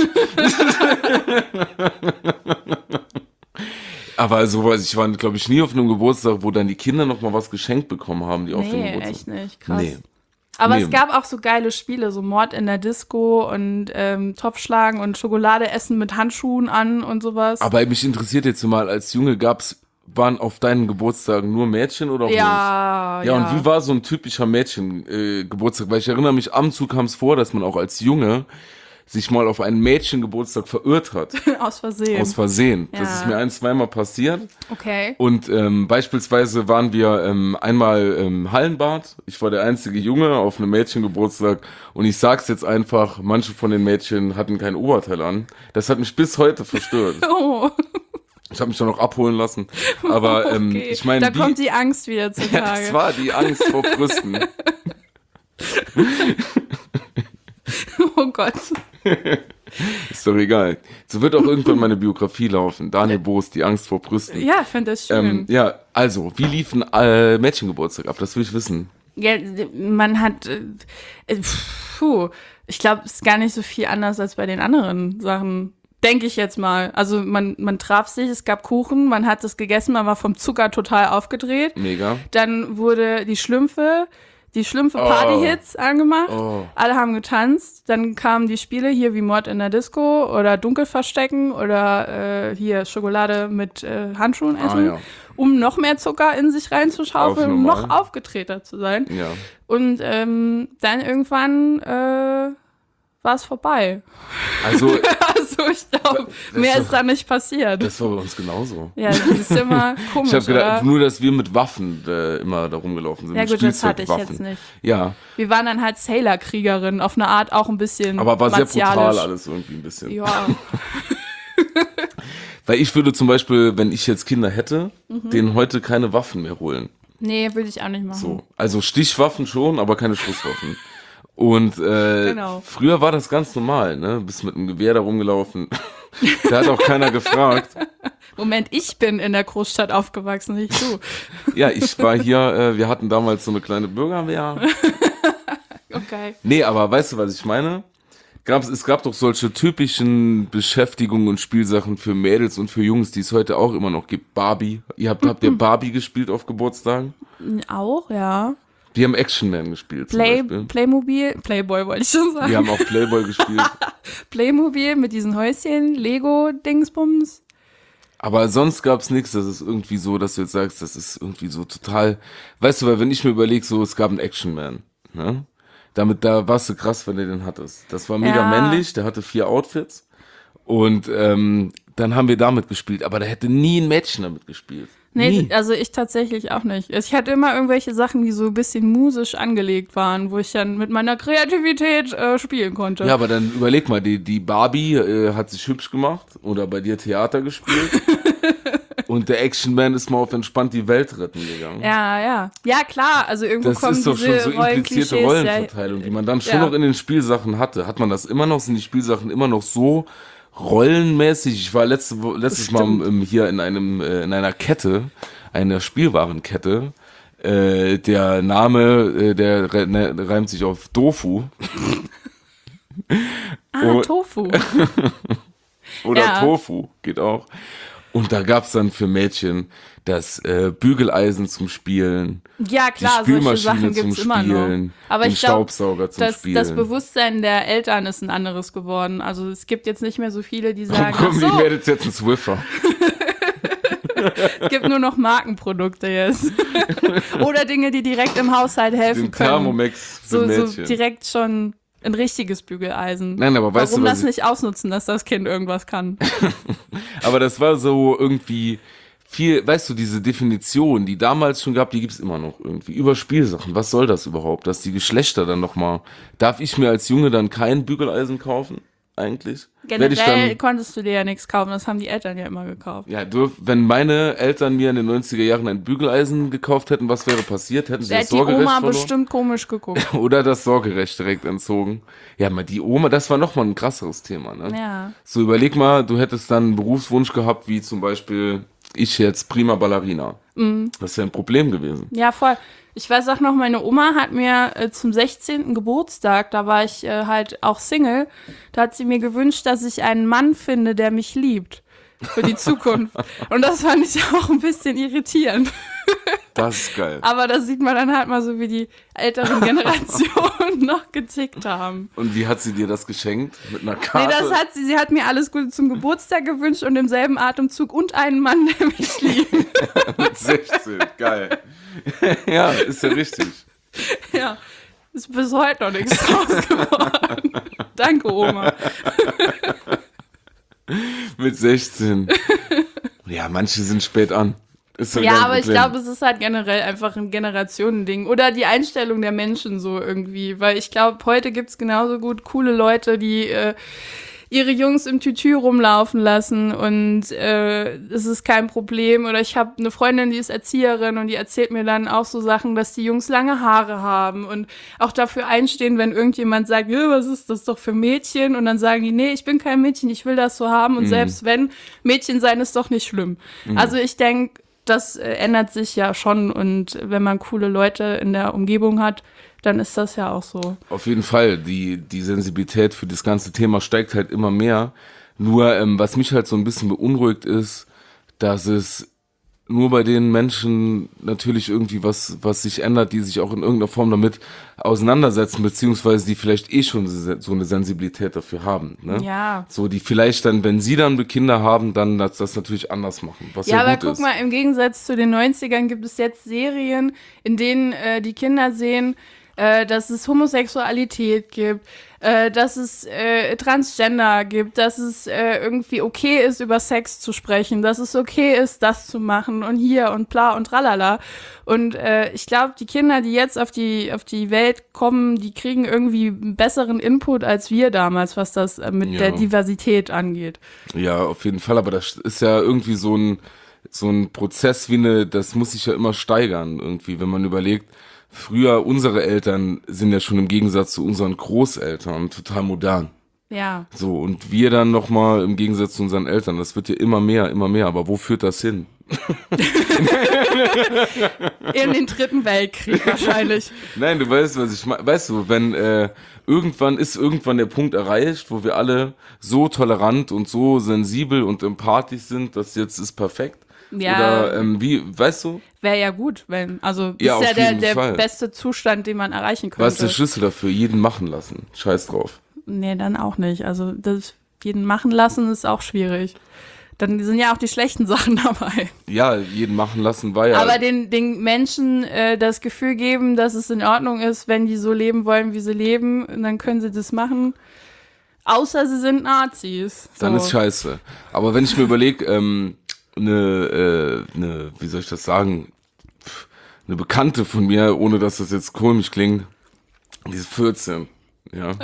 Aber sowas, ich war, glaube ich, nie auf einem Geburtstag, wo dann die Kinder noch mal was geschenkt bekommen haben, die nee, auf dem Geburtstag. echt nicht, krass. Nee. Aber nee. es gab auch so geile Spiele, so Mord in der Disco und ähm, Topfschlagen und Schokolade essen mit Handschuhen an und sowas. Aber mich interessiert jetzt mal, als Junge gab's, waren auf deinen Geburtstagen nur Mädchen oder auch ja, Jungs? Ja, ja. und wie war so ein typischer Mädchen-Geburtstag? Äh, Weil ich erinnere mich, ab und zu kam es vor, dass man auch als Junge sich mal auf einen Mädchengeburtstag verirrt hat. Aus Versehen. Aus Versehen. Ja. Das ist mir ein-, zweimal passiert. Okay. Und ähm, beispielsweise waren wir ähm, einmal im Hallenbad. Ich war der einzige Junge auf einem Mädchengeburtstag. Und ich sag's jetzt einfach, manche von den Mädchen hatten kein Oberteil an. Das hat mich bis heute verstört. Oh. Ich habe mich dann noch abholen lassen. Aber ähm, okay. ich meine, da die, kommt die Angst wieder zutage. Ja, das war die Angst vor Brüsten. Oh Gott. Ist doch egal. So wird auch irgendwann meine Biografie laufen. Daniel Boos, die Angst vor Brüsten. Ja, ich finde das schön. Ähm, ja, also, wie lief ein äh, Mädchengeburtstag ab? Das will ich wissen. Ja, man hat, äh, puh, ich glaube, es ist gar nicht so viel anders als bei den anderen Sachen. Denke ich jetzt mal. Also man, man traf sich, es gab Kuchen, man hat es gegessen, man war vom Zucker total aufgedreht. Mega. Dann wurde die Schlümpfe, die Schlümpfe-Party-Hits oh. angemacht. Oh. Alle haben getanzt. Dann kamen die Spiele hier wie Mord in der Disco oder Dunkelverstecken oder äh, hier Schokolade mit äh, Handschuhen essen, ah, ja. um noch mehr Zucker in sich reinzuschaufeln, um noch aufgetreter zu sein. Ja. Und ähm, dann irgendwann äh, war es vorbei. Also, also ich glaube, mehr ist da nicht passiert. Das war bei uns genauso. Ja, das ist immer komisch, Ich habe gedacht, oder? nur, dass wir mit Waffen äh, immer da rumgelaufen sind. Ja mit gut, das hatte ich Spielzeugwaffen. jetzt nicht. Ja. Wir waren dann halt Sailor-Kriegerinnen, auf eine Art auch ein bisschen Aber war sehr martialisch. brutal alles irgendwie ein bisschen. Ja. Weil ich würde zum Beispiel, wenn ich jetzt Kinder hätte, mhm. denen heute keine Waffen mehr holen. Nee, würde ich auch nicht machen. So. Also Stichwaffen schon, aber keine Schusswaffen. Und äh, genau. früher war das ganz normal, ne? Bist mit einem Gewehr da rumgelaufen. Da hat auch keiner gefragt. Moment, ich bin in der Großstadt aufgewachsen, nicht du. Ja, ich war hier, äh, wir hatten damals so eine kleine Bürgerwehr. Okay. Nee, aber weißt du, was ich meine? Gab's, es gab doch solche typischen Beschäftigungen und Spielsachen für Mädels und für Jungs, die es heute auch immer noch gibt. Barbie. Ihr habt, habt ihr Barbie gespielt auf Geburtstagen? Auch, ja. Die haben Action Man gespielt zum Play, Beispiel. Playmobil, Playboy wollte ich schon sagen. Die haben auch Playboy gespielt. Playmobil mit diesen Häuschen, Lego-Dingsbums. Aber sonst gab's nichts, das ist irgendwie so, dass du jetzt sagst, das ist irgendwie so total, weißt du, weil wenn ich mir überlege, so, es gab einen Action Man, ne? Damit, da warst du krass, wenn du den hattest. Das war mega ja. männlich, der hatte vier Outfits und ähm, dann haben wir damit gespielt, aber da hätte nie ein Mädchen damit gespielt. Nee, nie. Also ich tatsächlich auch nicht. Ich hatte immer irgendwelche Sachen, die so ein bisschen musisch angelegt waren, wo ich dann mit meiner Kreativität äh, spielen konnte. Ja, aber dann überleg mal, die, die Barbie äh, hat sich hübsch gemacht oder bei dir Theater gespielt und der Action Man ist mal auf entspannt die Welt retten gegangen. Ja, ja. Ja, klar, also irgendwo das kommen ist doch diese schon so implizierte Rollenverteilung, ja, die man dann schon ja. noch in den Spielsachen hatte. Hat man das immer noch? Sind die Spielsachen immer noch so rollenmäßig? Ich war letzte, letztes Mal ähm, hier in einem äh, in einer Kette, einer Spielwarenkette. Äh, der Name, äh, der re- ne, reimt sich auf Dofu. Ah, Und- Tofu. Oder Ja. Tofu, geht auch. Und da gab's dann für Mädchen das äh, Bügeleisen zum Spielen, Ja, klar, die solche Spülmaschine Sachen zum gibt's immer Spielen, noch. Aber den ich glaube, Staubsauger zum das, Spielen. das Bewusstsein der Eltern ist ein anderes geworden. Also es gibt jetzt nicht mehr so viele, die sagen, ach Kommen die so, Mädels jetzt ein Swiffer? es gibt nur noch Markenprodukte jetzt. Oder Dinge, die direkt im Haushalt helfen Den können. Thermomix für So, so Mädchen. direkt schon ein richtiges Bügeleisen. Nein, aber weißt Warum du, das was ich, nicht ausnutzen, dass das Kind irgendwas kann? aber das war so irgendwie viel, weißt du, diese Definition, die damals schon gab, die gibt's immer noch irgendwie. Über Spielsachen, was soll das überhaupt? Dass die Geschlechter dann nochmal, darf ich mir als Junge dann kein Bügeleisen kaufen? Eigentlich? Werd ich Generell dann, konntest du dir ja nichts kaufen, das haben die Eltern ja immer gekauft. ja, dürf, wenn meine Eltern mir in den neunziger Jahren ein Bügeleisen gekauft hätten, was wäre passiert? Hätten sie Da das hat die Sorgerecht Oma verloren? bestimmt komisch geguckt. Oder das Sorgerecht direkt entzogen. Ja, mal die Oma, das war nochmal ein krasseres Thema, ne? Ja. So, überleg mal, du hättest dann einen Berufswunsch gehabt, wie zum Beispiel ich jetzt, prima Ballerina. Mhm. Das wäre ein Problem gewesen. Ja, voll. Ich weiß auch noch, meine Oma hat mir äh, zum sechzehnten Geburtstag, da war ich äh, halt auch Single, da hat sie mir gewünscht, dass ich einen Mann finde, der mich liebt. Für die Zukunft. Und das fand ich auch ein bisschen irritierend. Das ist geil. Aber da sieht man dann halt mal so, wie die älteren Generationen noch getickt haben. Und wie hat sie dir das geschenkt? Mit einer Nee, Karte? das hat sie, sie hat mir alles Gute zum Geburtstag gewünscht und im selben Atemzug und einen Mann, der mich liebt. Mit sechzehn, geil. Ja, ist ja richtig. Ja, ist bis heute noch nichts draus geworden. Danke, Oma. Mit sechzehn. Ja, manche sind spät an. Ist Ja, kein aber ich Problem. glaube, es ist halt generell einfach ein Generationending. Oder die Einstellung der Menschen so irgendwie. Weil ich glaube, heute gibt's genauso gut coole Leute, die äh, ihre Jungs im Tütü rumlaufen lassen und äh, es ist kein Problem. Oder ich habe eine Freundin, die ist Erzieherin und die erzählt mir dann auch so Sachen, dass die Jungs lange Haare haben und auch dafür einstehen, wenn irgendjemand sagt, ja, was ist das doch für Mädchen? Und dann sagen die, nee, ich bin kein Mädchen, ich will das so haben. Und selbst wenn, Mädchen sein ist doch nicht schlimm. Also ich denke, das äh, ändert sich ja schon und wenn man coole Leute in der Umgebung hat, dann ist das ja auch so. Auf jeden Fall, die, die Sensibilität für das ganze Thema steigt halt immer mehr. Nur, ähm, was mich halt so ein bisschen beunruhigt ist, dass es nur bei den Menschen natürlich irgendwie was, was sich ändert, die sich auch in irgendeiner Form damit auseinandersetzen, beziehungsweise die vielleicht eh schon so eine Sensibilität dafür haben. Ne? Ja. So, die vielleicht dann, wenn sie dann Kinder haben, dann das, das natürlich anders machen, was ja, Ja, aber gut guck ist. mal, im Gegensatz zu den neunzigern gibt es jetzt Serien, in denen äh, die Kinder sehen, äh, dass es Homosexualität gibt, äh, dass es äh, Transgender gibt, dass es äh, irgendwie okay ist, über Sex zu sprechen, dass es okay ist, das zu machen und hier und bla und tralala. Und äh, ich glaube, die Kinder, die jetzt auf die, auf die Welt kommen, die kriegen irgendwie einen besseren Input als wir damals, was das äh, mit Ja. der Diversität angeht. Ja, auf jeden Fall, aber das ist ja irgendwie so ein, so ein Prozess wie eine, das muss sich ja immer steigern irgendwie, wenn man überlegt, früher unsere Eltern sind ja schon im Gegensatz zu unseren Großeltern total modern. Ja. So, und wir dann nochmal im Gegensatz zu unseren Eltern, das wird ja immer mehr, immer mehr, aber wo führt das hin? In den dritten Weltkrieg wahrscheinlich. Nein, du weißt, was ich meine. Weißt du, wenn äh, irgendwann ist irgendwann der Punkt erreicht, wo wir alle so tolerant und so sensibel und empathisch sind, dass jetzt ist perfekt. Ja. Oder ähm, wie, weißt du, Wäre ja gut, wenn. Also, das Ja, ist ja auf der, jeden der Fall. beste Zustand, den man erreichen was ist der könnte. Schlüssel dafür? Jeden machen lassen. Scheiß drauf. Nee, dann auch nicht. Also, das jeden machen lassen ist auch schwierig. Dann sind ja auch die schlechten Sachen dabei. Ja, jeden machen lassen war ja. Aber den, den Menschen äh, das Gefühl geben, dass es in Ordnung ist, wenn die so leben wollen, wie sie leben, und dann können sie das machen. Außer sie sind Nazis. So. Dann ist scheiße. Aber wenn ich mir überlege, ähm, eine, äh, eine, wie soll ich das sagen, Pff, eine Bekannte von mir, ohne dass das jetzt komisch klingt, die ist vierzehn, ja.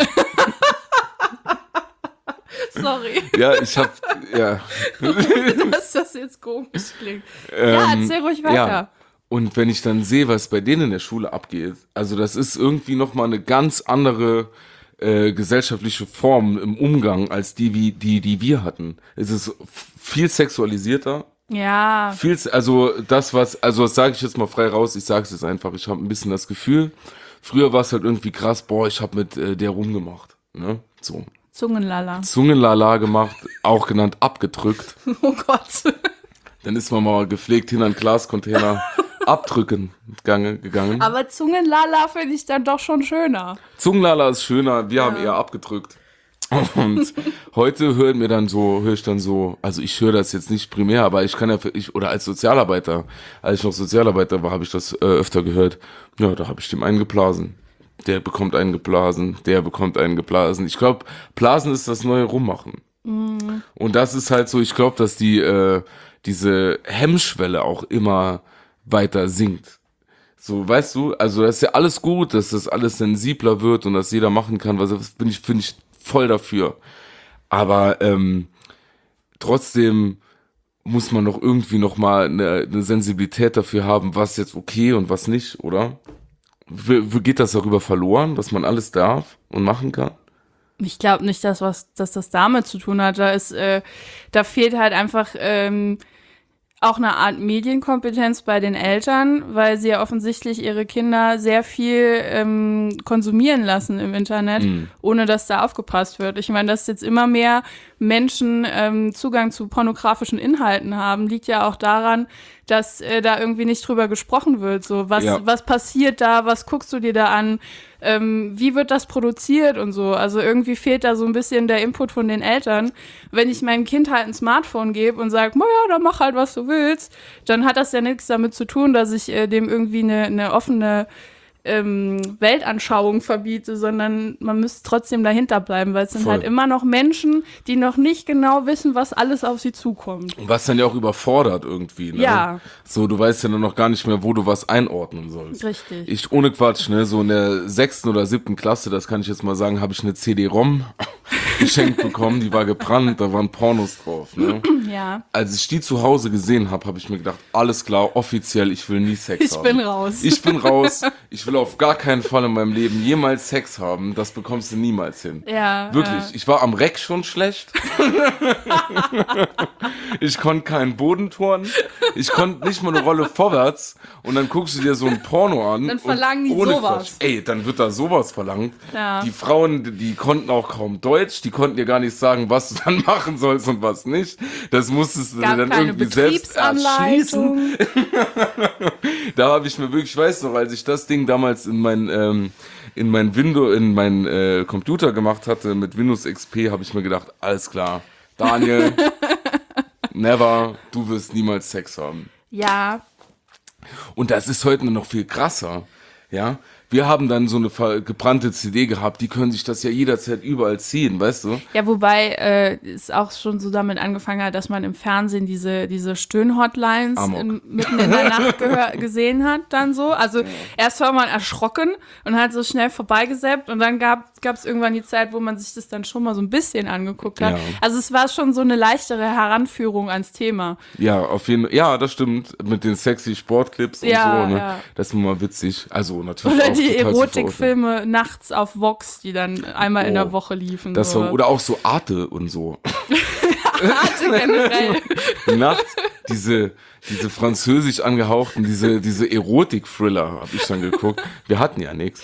Sorry, Ja, ich hab, ja. dass das jetzt komisch klingt. ja, Ähm, erzähl ruhig weiter. Ja. Und wenn ich dann sehe, was bei denen in der Schule abgeht, also das ist irgendwie nochmal eine ganz andere äh, gesellschaftliche Form im Umgang als die, wie, die, die wir hatten. Es ist viel sexualisierter. Ja, Viel, also das, was, also das sage ich jetzt mal frei raus, ich sage es jetzt einfach, ich habe ein bisschen das Gefühl, früher war es halt irgendwie krass, boah, ich habe mit äh, der rumgemacht, ne, so. Zungenlala. Zungenlala gemacht, auch genannt abgedrückt. Oh Gott. Dann ist man mal gepflegt hinter einen Glascontainer abdrücken gegangen. Aber Zungenlala finde ich dann doch schon schöner. Zungenlala ist schöner, wir ja. haben eher abgedrückt. Und heute hören mir dann so, höre ich dann so, also ich höre das jetzt nicht primär, aber ich kann ja, ich, oder als Sozialarbeiter, als ich noch Sozialarbeiter war, habe ich das äh, öfter gehört. Ja, da habe ich dem einen geblasen. Der bekommt einen geblasen, der bekommt einen geblasen. Ich glaube, Blasen ist das neue Rummachen. Mm. Und das ist halt so, ich glaube, dass die, äh, diese Hemmschwelle auch immer weiter sinkt. So, weißt du, also das ist ja alles gut, dass das alles sensibler wird und dass jeder machen kann, was das bin ich, finde ich voll dafür. Aber ähm, trotzdem muss man doch irgendwie nochmal eine, eine Sensibilität dafür haben, was jetzt okay und was nicht, oder? Wie, wie geht das darüber verloren, dass man alles darf und machen kann? Ich glaube nicht, dass, was, dass das damit zu tun hat. Da, ist, äh, da fehlt halt einfach ähm, auch eine Art Medienkompetenz bei den Eltern, weil sie ja offensichtlich ihre Kinder sehr viel ähm, konsumieren lassen im Internet, mhm. ohne dass da aufgepasst wird. Ich meine, dass jetzt immer mehr Menschen ähm, Zugang zu pornografischen Inhalten haben, liegt ja auch daran, dass äh, da irgendwie nicht drüber gesprochen wird. So, was, ja. was passiert da, was guckst du dir da an, ähm, wie wird das produziert und so. Also irgendwie fehlt da so ein bisschen der Input von den Eltern. Wenn ich meinem Kind halt ein Smartphone gebe und sage, naja, dann mach halt, was du willst, dann hat das ja nichts damit zu tun, dass ich äh, dem irgendwie eine, eine offene ähm, Weltanschauung verbiete, sondern man müsste trotzdem dahinter bleiben, weil es sind Voll. halt immer noch Menschen, die noch nicht genau wissen, was alles auf sie zukommt. Und was dann ja auch überfordert irgendwie, ne? Ja. So, du weißt ja dann noch gar nicht mehr, wo du was einordnen sollst. Richtig. Ich, ohne Quatsch, ne, so in der sechsten oder siebten Klasse, das kann ich jetzt mal sagen, habe ich eine C D-ROM geschenkt bekommen, die war gebrannt, da waren Pornos drauf, ne? Ja. Als ich die zu Hause gesehen habe, habe ich mir gedacht, alles klar, offiziell, ich will nie Sex ich haben. Ich bin raus. Ich bin raus, ich will auf gar keinen Fall in meinem Leben jemals Sex haben, das bekommst du niemals hin. Ja. Wirklich, äh. ich war am Reck schon schlecht. Ich konnte keinen Boden turnen, ich konnte nicht mal eine Rolle vorwärts und dann guckst du dir so ein Porno an. Dann verlangen die ohne sowas. Quatsch, ey, dann wird da sowas verlangt. Ja. Die Frauen, die konnten auch kaum Deutsch, die konnten dir gar nicht sagen, was du dann machen sollst und was nicht. Das musstest du Gab dann keine irgendwie selbst erschließen. Da habe ich mir wirklich, ich weiß noch, als ich das Ding damals in mein ähm, in mein Windows, in meinen äh, Computer gemacht hatte mit Windows X P, habe ich mir gedacht, alles klar, Daniel, never, du wirst niemals Sex haben. Ja. Und das ist heute noch viel krasser, ja. Wir haben dann so eine gebrannte C D gehabt, die können sich das ja jederzeit überall ziehen, weißt du? Ja, wobei äh, es auch schon so damit angefangen hat, dass man im Fernsehen diese, diese Stöhn-Hotlines in, mitten in der Nacht gehör, gesehen hat, dann so. Also ja. erst war man erschrocken und hat so schnell vorbeigesappt und dann gab es irgendwann die Zeit, wo man sich das dann schon mal so ein bisschen angeguckt hat. Ja. Also es war schon so eine leichtere Heranführung ans Thema. Ja, auf jeden Fall. Ja, das stimmt. Mit den sexy Sportclips und ja, so. Ne? Ja. Das ist immer witzig. Also natürlich Oder auch die Erotikfilme nachts auf Vox, die dann einmal oh, in der Woche liefen. Das so. war, oder auch so Arte und so. Arte generell. Nachts diese, diese französisch angehauchten, diese, diese Erotik-Thriller habe ich dann geguckt. Wir hatten ja nichts.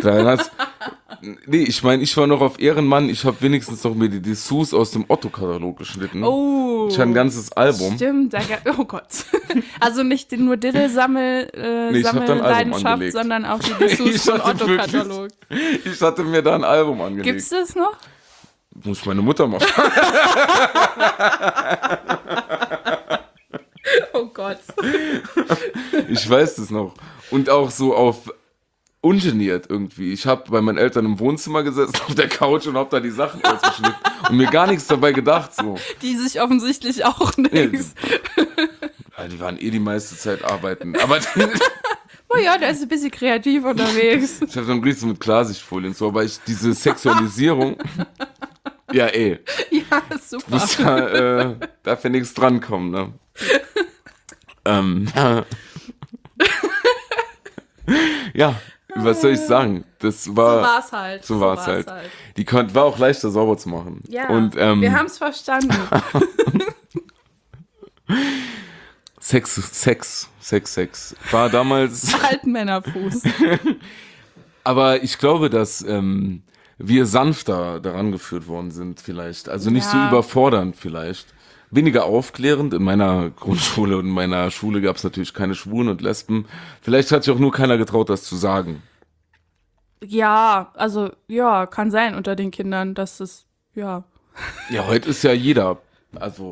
Nee, ich meine, ich war noch auf Ehrenmann. Ich habe wenigstens noch mir die Dessous aus dem Otto-Katalog geschnitten. Oh. Ich hatte ein ganzes Album. Stimmt, da, oh Gott. Also nicht nur Diddle-Sammel, äh, nee, Sammelleidenschaft, sondern auch die Dessous vom Otto-Katalog. Ich hatte mir da ein Album angelegt. Gibt's das noch? Muss ich meine Mutter machen. Oh Gott. Ich weiß das noch. Und auch so auf ungeniert irgendwie. Ich habe bei meinen Eltern im Wohnzimmer gesessen auf der Couch und habe da die Sachen ausgeschnitten und mir gar nichts dabei gedacht. So. Die sich offensichtlich auch nichts. Ja, die waren eh die meiste Zeit arbeiten. Aber oh ja, der ist ein bisschen kreativ unterwegs. Ich habe dann richtig so mit Klarsichtfolien so, aber ich diese Sexualisierung. Ja, eh. Ja, super. Muss ja, äh, darf ja nichts drankommen, ne? ähm. Ja, was soll ich sagen? Das war, so war's halt. So war's, so war's halt. halt. Die konnte, war auch leichter sauber zu machen. Ja, und, ähm, wir haben's verstanden. Sex, Sex, Sex, Sex. War damals... Altmännerfuß. Aber ich glaube, dass ähm, wir sanfter daran geführt worden sind vielleicht. Also nicht Ja. so überfordernd vielleicht. Weniger aufklärend. In meiner Grundschule und in meiner Schule gab es natürlich keine Schwulen und Lesben. Vielleicht hat sich auch nur keiner getraut, das zu sagen. Ja, also, ja, kann sein unter den Kindern, dass es, ja. Ja, heute ist ja jeder. Also.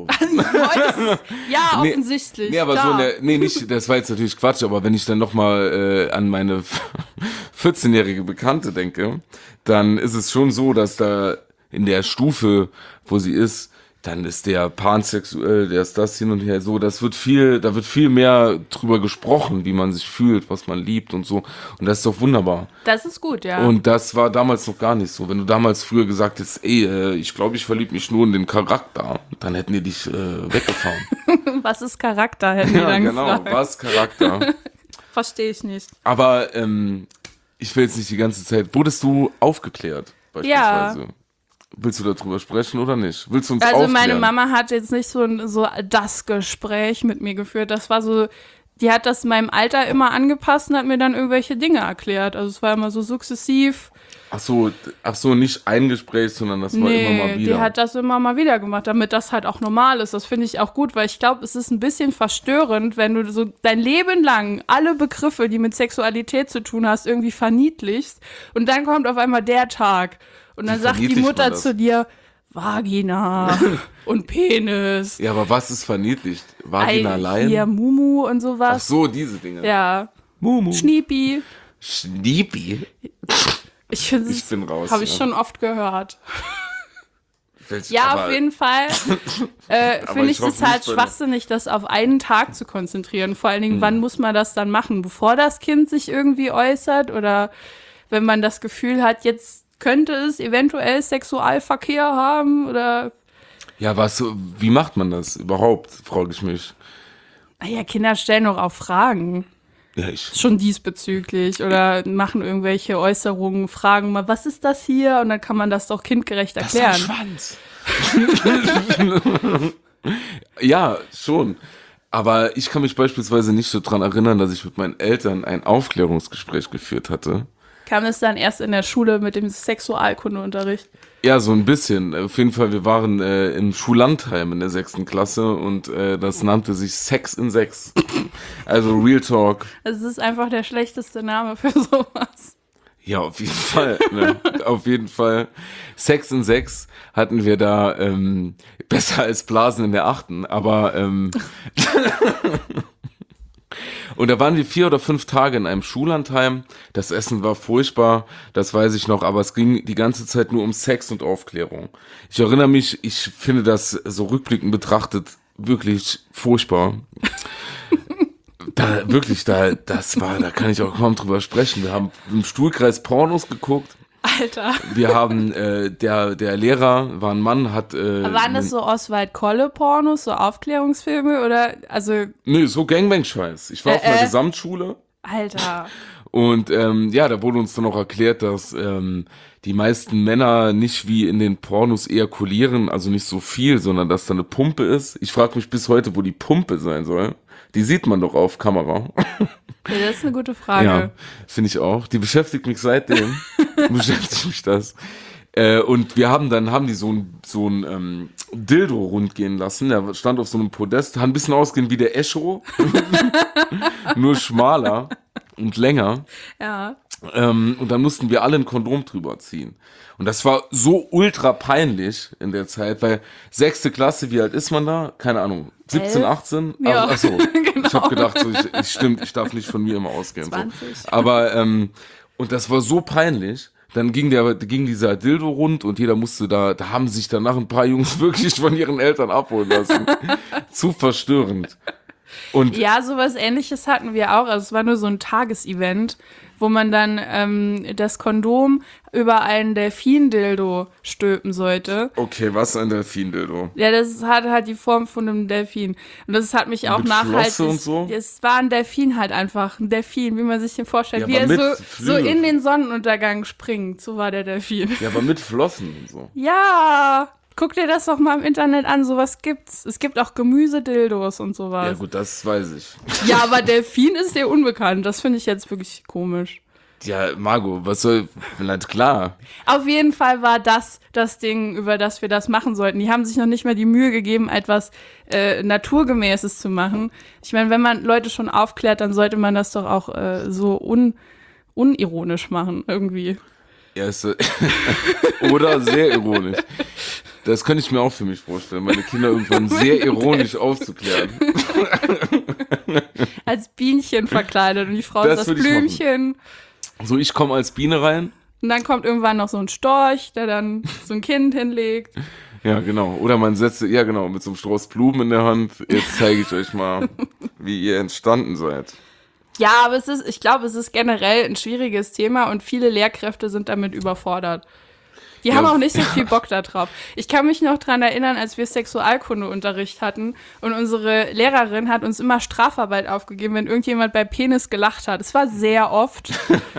Ja, Nee, offensichtlich. Nee, aber klar. so in der, nee, nicht, das war jetzt natürlich Quatsch, aber wenn ich dann nochmal äh, an meine vierzehnjährige Bekannte denke, dann ist es schon so, dass da in der Stufe, wo sie ist, dann ist der pansexuell, der ist das hin und her, so, das wird viel, da wird viel mehr drüber gesprochen, wie man sich fühlt, was man liebt und so. Und das ist doch wunderbar. Das ist gut, ja. Und das war damals noch gar nicht so. Wenn du damals früher gesagt hättest, ey, äh, ich glaube, ich verliebe mich nur in den Charakter, dann hätten die dich äh, weggefahren. Was ist Charakter, hätten die Ja, dann genau, gefragt. was Charakter. Verstehe ich nicht. Aber ähm, ich will jetzt nicht die ganze Zeit. Wurdest du aufgeklärt, beispielsweise? Ja. Willst du darüber sprechen oder nicht? Willst du uns Also aufklären? meine Mama hat jetzt nicht so, ein, so das Gespräch mit mir geführt. Das war so, die hat das meinem Alter immer angepasst und hat mir dann irgendwelche Dinge erklärt. Also es war immer so sukzessiv. Ach so, ach so, nicht ein Gespräch, sondern das war Nee, immer mal wieder. die hat das immer mal wieder gemacht, damit das halt auch normal ist. Das finde ich auch gut, weil ich glaube, es ist ein bisschen verstörend, wenn du so dein Leben lang alle Begriffe, die mit Sexualität zu tun hast, irgendwie verniedlichst und dann kommt auf einmal der Tag und dann Wie sagt die verniedlicht man Mutter das? zu dir, Vagina und Penis, Ja, aber was ist verniedlicht? Vagina Ei, allein? hier Mumu und Ach sowas. so, diese Dinge. Ja, Mumu. Schniepi. Schniepi? Ich finde, Ich bin raus. habe ich ja. schon oft gehört. Welch- Ja, aber- auf jeden Fall äh, Aber finde ich ich hoffe es halt nicht bei- schwachsinnig, das auf einen Tag zu konzentrieren. Vor allen Dingen, Hm. wann muss man das dann machen? Bevor das Kind sich irgendwie äußert oder wenn man das Gefühl hat, jetzt könnte es eventuell Sexualverkehr haben oder Ja, was, wie macht man das überhaupt, frage ich mich. naja, Kinder stellen doch auch Fragen. Ja, ich, Schon diesbezüglich oder machen irgendwelche Äußerungen, fragen mal, was ist das hier? Und dann kann man das doch kindgerecht erklären. Schwanz. Ja, schon. Aber ich kann mich beispielsweise nicht so dran erinnern, dass ich mit meinen Eltern ein Aufklärungsgespräch geführt hatte. Kam es dann erst in der Schule mit dem Sexualkundeunterricht? Ja, so ein bisschen. Auf jeden Fall, wir waren äh, im Schullandheim in der sechsten Klasse und äh, das nannte sich Sex in Sechs. Also Real Talk. Das ist einfach der schlechteste Name für sowas. Ja, auf jeden Fall. Ne? Auf jeden Fall. Sex in Sechs hatten wir da ähm, besser als Blasen in der Achten, aber ähm, und da waren wir vier oder fünf Tage in einem Schullandheim. Das Essen war furchtbar, das weiß ich noch, aber es ging die ganze Zeit nur um Sex und Aufklärung. Ich erinnere mich, ich finde das so rückblickend betrachtet wirklich furchtbar. Da, wirklich, da, das war, da kann ich auch kaum drüber sprechen. Wir haben im Stuhlkreis Pornos geguckt. Alter. Wir haben, äh, der, der Lehrer war ein Mann, hat, äh, Waren das so Oswald-Kolle-Pornos, so Aufklärungsfilme oder, also, nee, so Gangbang-Scheiß. Ich war Äh, auf einer äh. Gesamtschule. Alter. Und ähm, ja, da wurde uns dann auch erklärt, dass ähm, die meisten Männer nicht wie in den Pornos ejakulieren, also nicht so viel, sondern dass da eine Pumpe ist. Ich frage mich bis heute, wo die Pumpe sein soll. Die sieht man doch auf Kamera. Ja, das ist eine gute Frage. Ja, finde ich auch. Die beschäftigt mich seitdem. beschäftigt mich das. Äh, und wir haben dann, haben die so ein, so ein ähm, Dildo rund gehen lassen. Der stand auf so einem Podest, hat ein bisschen ausgehen wie der Echo. Nur schmaler und länger. Ja. Ähm, und dann mussten wir alle ein Kondom drüber ziehen. Und das war so ultra peinlich in der Zeit, weil sechste Klasse, wie alt ist man da? Keine Ahnung, siebzehn, Elf? achtzehn? Ja, Ach, ach so, genau. Ich habe gedacht, so, ich, ich, stimmt, ich darf nicht von mir immer ausgehen. zwanzig. So. Aber, ähm, und das war so peinlich. Dann ging der, ging dieser Dildo rund und jeder musste da, da haben sich danach ein paar Jungs wirklich von ihren Eltern abholen lassen. Zu verstörend. Und Ja, sowas Ähnliches hatten wir auch. Also es war nur so ein Tagesevent, wo man dann ähm, das Kondom über einen Delfin-Dildo stülpen sollte. okay, was ein Delfin-Dildo? Ja, das hat halt die Form von einem Delfin. Und das hat mich auch Mit nachhaltig... Flosse und so? Es war ein Delfin halt einfach. Ein Delfin, wie man sich den vorstellt. Ja, wie aber er mit so, so Flügeln. in den Sonnenuntergang springt. So war der Delfin. Ja, aber mit Flossen und so. Ja, guck dir das doch mal im Internet an. Sowas gibt's. Es gibt auch Gemüsedildos und Ja sowas. gut, das weiß ich. Ja, aber Delfin ist dir unbekannt. Das finde ich jetzt wirklich komisch. Ja, Margot, was soll, na klar. Auf jeden Fall war das das Ding, über das wir das machen sollten. Die haben sich noch nicht mal die Mühe gegeben, etwas äh, Naturgemäßes zu machen. Ich meine, wenn man Leute schon aufklärt, dann sollte man das doch auch äh, so un, unironisch machen, irgendwie. Ja, ist, äh, oder sehr ironisch. Das könnte ich mir auch für mich vorstellen, meine Kinder irgendwann sehr ironisch aufzuklären. Als Bienchen verkleidet und die Frau Das ist das würde ich Blümchen. So, ich komme als Biene rein. Und dann kommt irgendwann noch so ein Storch, der dann so ein Kind hinlegt. Ja, genau. Oder man setzt, ja genau, mit so einem Strauß Blumen in der Hand. Jetzt zeige ich euch mal, wie ihr entstanden seid. Ja, aber es ist, ich glaube, es ist generell ein schwieriges Thema und viele Lehrkräfte sind damit überfordert. Die Ja. haben auch nicht so viel Bock da drauf. Ich kann mich noch dran erinnern, als wir Sexualkundeunterricht hatten und unsere Lehrerin hat uns immer Strafarbeit aufgegeben, wenn irgendjemand bei Penis gelacht hat. Es war sehr oft.